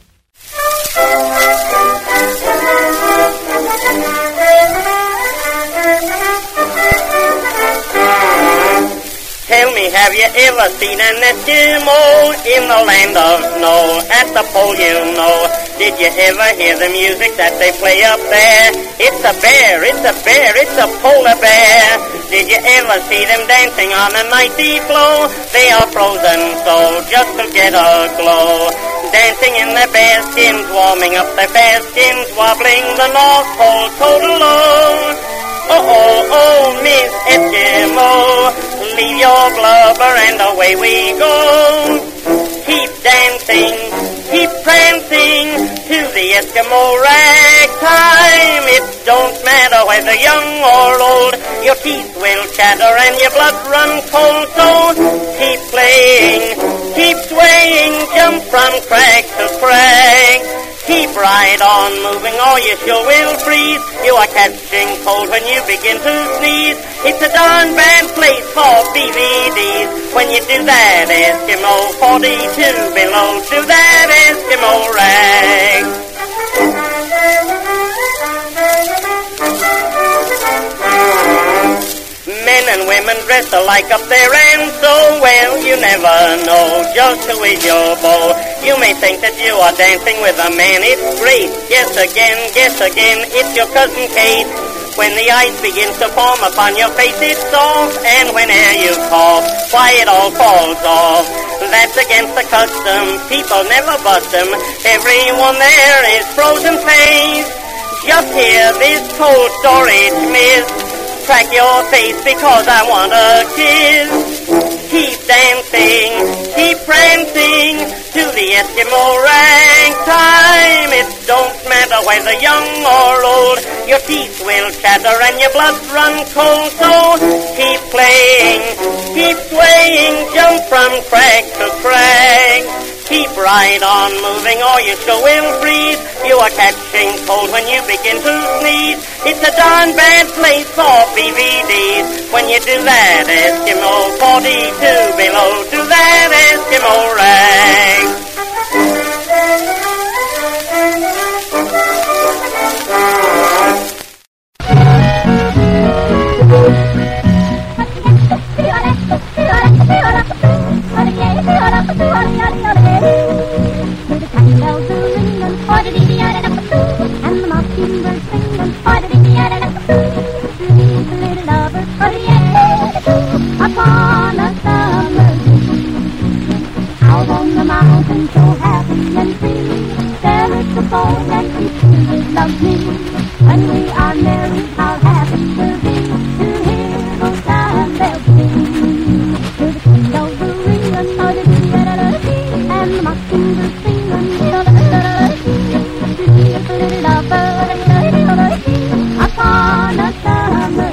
Tell me, have you ever seen an Eskimo in the land of snow? At the pole, you know. Did you ever hear the music that they play up there? It's a bear, it's a bear, it's a polar bear. Did you ever see them dancing on a mighty flow? They are frozen so just to get a glow. Dancing in their bare skins, warming up their fair skins, wobbling the North Pole total low. Oh, oh, oh, Miss Eskimo, leave your blubber and away we go. Keep dancing, keep prancing to the Eskimo ragtime. It don't matter whether young or old, your teeth will chatter and your blood run cold. So keep playing, keep swaying, jump from crag to crag. Keep right on moving or you sure will freeze. You are catching cold when you begin to sneeze. It's a darn bad place for BVDs. When you do that Eskimo 42 below, do that Eskimo rag. Men and women dress alike up there and so well you never know just who is your beau. You may think that you are dancing with a man, it's great. Guess again, it's your cousin Kate. When the ice begins to form upon your face it's soft, and whenever you cough, why it all falls off. That's against the custom, people never bust them. Everyone there is frozen face. Just hear this cold storage mist crack your face because I want a kiss. Keep dancing, keep prancing to the Eskimo ragtime. It don't matter whether young or old, your teeth will chatter and your blood run cold. So keep playing, keep swaying, jump from crag to crag. Keep right on moving or you sure will freeze. You are catching cold when you begin to sneeze. It's a darn bad place for BVDs. When you do that Eskimo 42 below, do that Eskimo rag. And the mockingbird singing, little lovers, upon a summer day. Out on the mountain, so happy and free, there is the boy that he loves me. When we are married, how happy we'll be to hear those time bells sing. To the sweet of the ring, and the mockingbird singing, little lover, upon a summer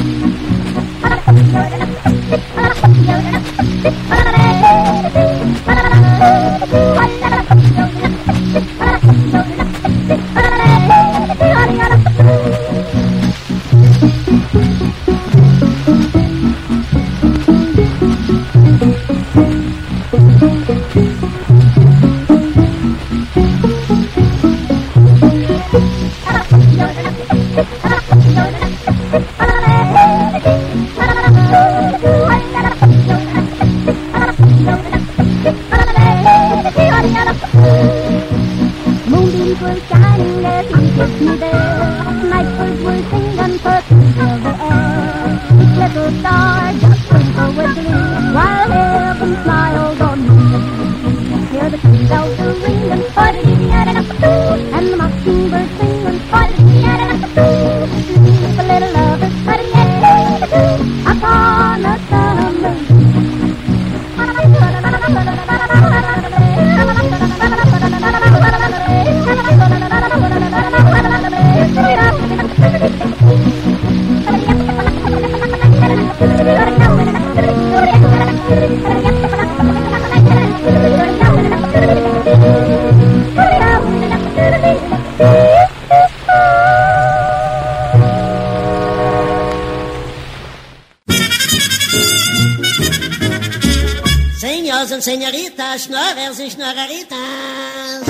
moonbeams were shining as he kissed me there. Night birds were singing purpose of the air. Each little star just twinkled with glee, while heaven smiled on me. Hear the sweet bells are ringing, and the mockingbird singing, sleep a little lovers, upon a summer señorita, schnorrers y schnorreritas.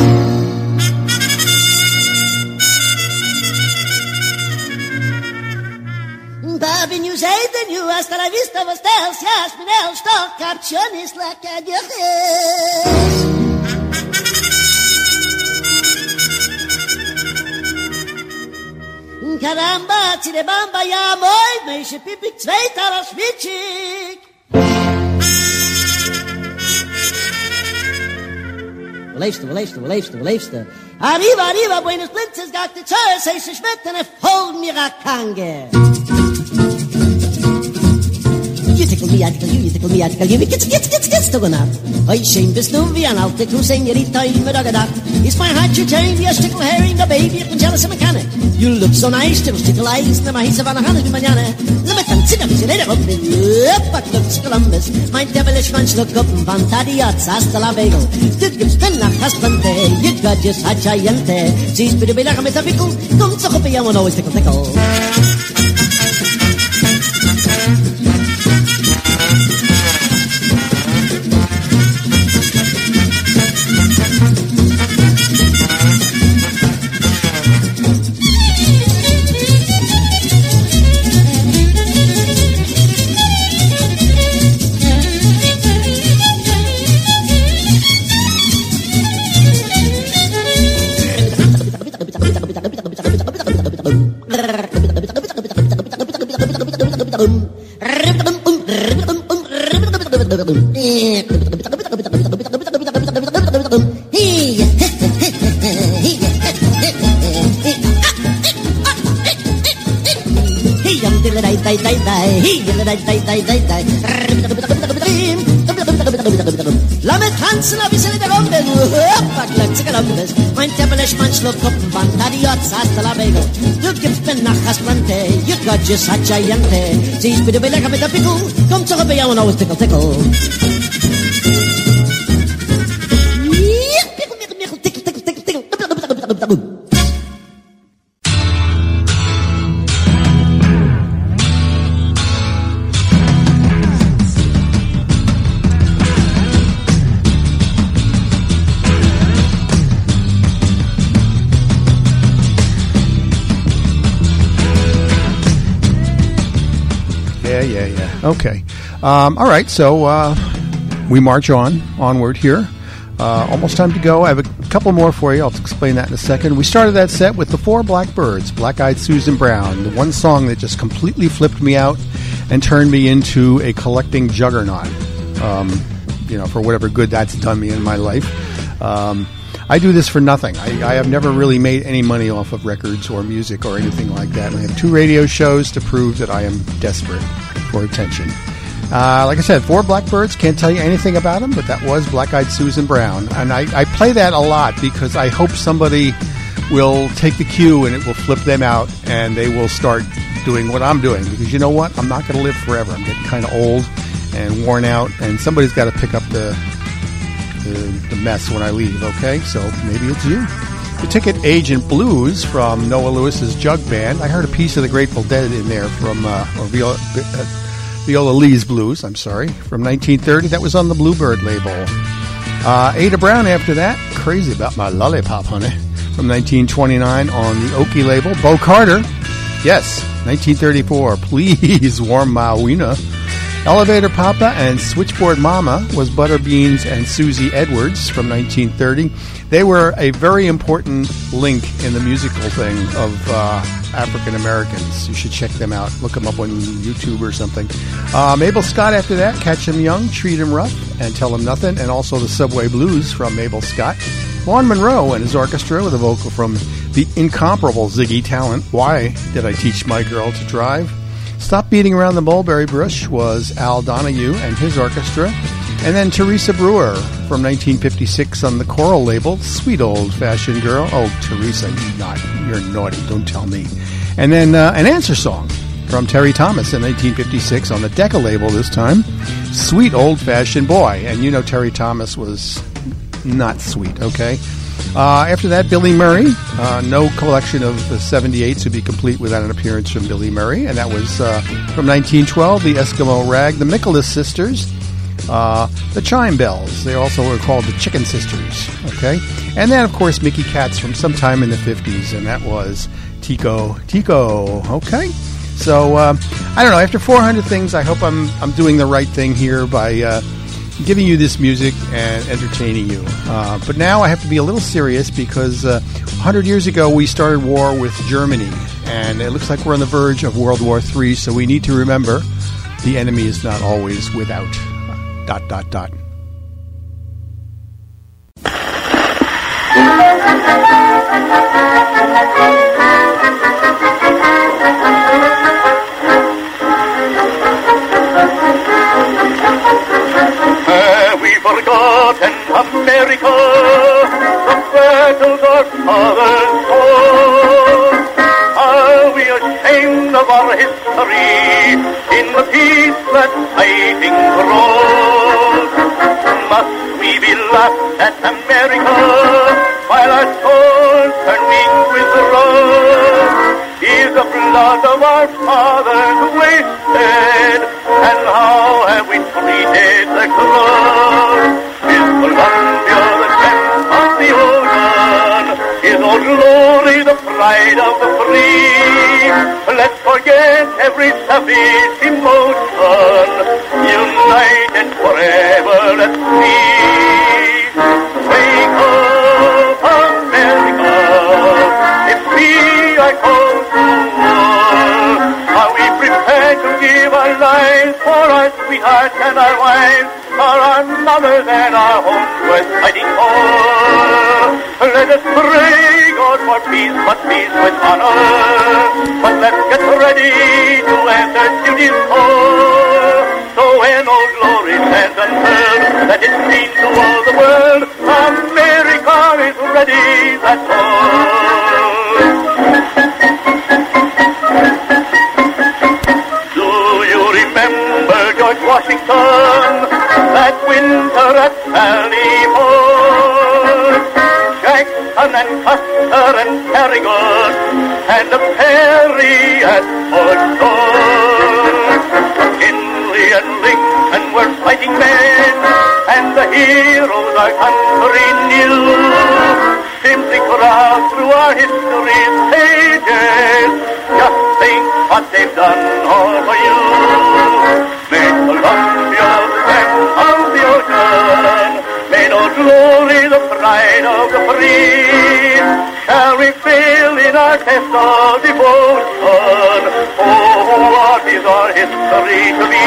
Babi new zayden you hasta la vista was tels, yes, minel, stock, captiones, like a Caramba, zile bamba, ja, moi, meisje pipik, zweitaler schwitschig. Leefste. Arriva, buenos blitzes, gakt de Zeus, heist de schmetten, folgen mir a Kange. You tickle me, I tickle you, gets to go now. I shame this new wie an alte tu señorita in me dogada. Is my heart you chain wie a stickle herring, the baby, you're jealous of mechanic. You look so nice, stickle eyes, na mahisa van a hana di mañana. Let me consider me, later up in but looks Columbus. My devilish munch look up and vantadiats hasta la bagel. Did give spin nach husbande, you got just hachayente. Sees pretty big like a metapical, come to hope you always tickle. Lass mich tanzen, ein bisschen in der Runde. Mein devilish munch look up and vantadiats hasta la bagel. Du gibst mir nach Hasplante, you got just hachayente. Siehst bitte lecker mit der Pickle, komm zurück bei und always tickle. Yeah. Okay. All right. So we march onward here. Almost time to go. I have a couple more for you. I'll explain that in a second. We started that set with the Four Blackbirds, Black-Eyed Susan Brown, the one song that just completely flipped me out and turned me into a collecting juggernaut. For whatever good that's done me in my life. I do this for nothing. I have never really made any money off of records or music or anything like that. And I have 2 radio shows to prove that I am desperate for attention. Like I said, Four Blackbirds, can't tell you anything about them, but that was Black-Eyed Susan Brown. And I play that a lot because I hope somebody will take the cue and it will flip them out and they will start doing what I'm doing. Because you know what? I'm not going to live forever. I'm getting kind of old and worn out, and somebody's got to pick up the mess when I leave, okay? So maybe it's you. The Ticket Agent Blues from Noah Lewis's Jug Band. I heard a piece of the Grateful Dead in there from Viola Lee's Blues, I'm sorry, from 1930. That was on the Bluebird label. Ada Brown after that, Crazy About My Lollipop, Honey, from 1929 on the Okie label. Bo Carter, yes, 1934, Please Warm My Wiener. Elevator Papa and Switchboard Mama was Butterbeans and Susie Edwards from 1930. They were a very important link in the musical thing of African Americans. You should check them out. Look them up on YouTube or something. Mabel Scott after that, Catch 'Em Young, Treat 'Em Rough, and Tell 'Em Nothing, and also the Subway Blues from Mabel Scott. Vaughn Monroe and his orchestra with a vocal from the incomparable Ziggy Talent. Why Did I Teach My Girl to Drive? Stop Beating Around the Mulberry Bush was Al Donahue and his orchestra. And then Teresa Brewer from 1956 on the Coral label, Sweet Old Fashioned Girl. Oh, Teresa, you're naughty, don't tell me. And then an answer song from Terry Thomas in 1956 on the Decca label this time, Sweet Old Fashioned Boy. And you know Terry Thomas was not sweet, okay? After that, Billy Murray. No collection of the 78s would be complete without an appearance from Billy Murray. And that was from 1912, the Eskimo Rag, the Mikolas Sisters. the Chime Bells. They also were called the Chicken Sisters. Okay, and then of course Mickey Katz from sometime in the 50s, and that was Tico. Okay, so I don't know. After 400 things, I hope I'm doing the right thing here by giving you this music and entertaining you. But now I have to be a little serious because 100 years ago we started war with Germany, and it looks like we're on the verge of World War III. So we need to remember the enemy is not always without. ... Forgotten America, the battles our fathers fought. Are we ashamed of our history in the peace that fighting brought? Must we be laughed at America while our souls turn winged with wrath? Is the blood of our fathers wasted, and how have we treated the cross? Is Columbia the gem of the ocean? Is Old Glory the pride of the free? Let's forget every savage emotion, united forever, let's be. Wake up, America, if we are called to war. Are we prepared to give our lives for our sweethearts and our wives, for our mothers and our homes worth fighting for? Let us pray God for peace, but peace with honor. But let's get ready to answer duty's call. So when Old Glory stands unfurled, let it mean to all the world, America is ready, that's all. Do you remember George Washington, that winter at Sally Port? Jackson and Custer and Farragut and Perry at Fort George. Kinley and Lincoln were fighting men, and the heroes our country knew. Simply browse through our history's pages, just think what they've done all for you. Made Columbia the gem of the ocean, made Old Glory the pride of the free. Shall we fail in our test of devotion? Oh, what is our history to be?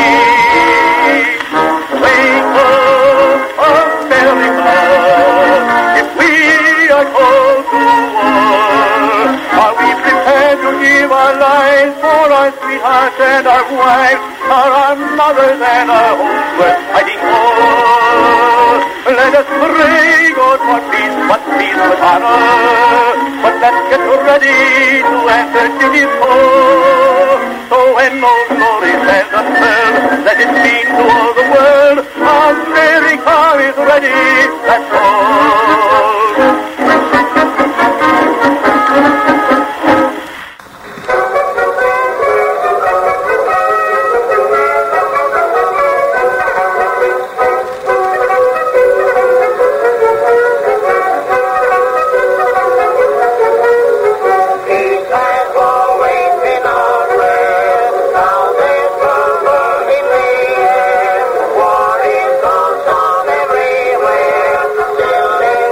Wake up, America, if we are called to war. Are we prepared to give our lives for our sweethearts and our wives, for our mothers and our homes worth fighting for? Let us pray God for peace, but peace with honor. But let's get ready to answer duty's call. So when Old Glory stands unfurled, let it mean to all the world, America is ready, that's all. Still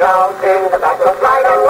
down in the back of slide and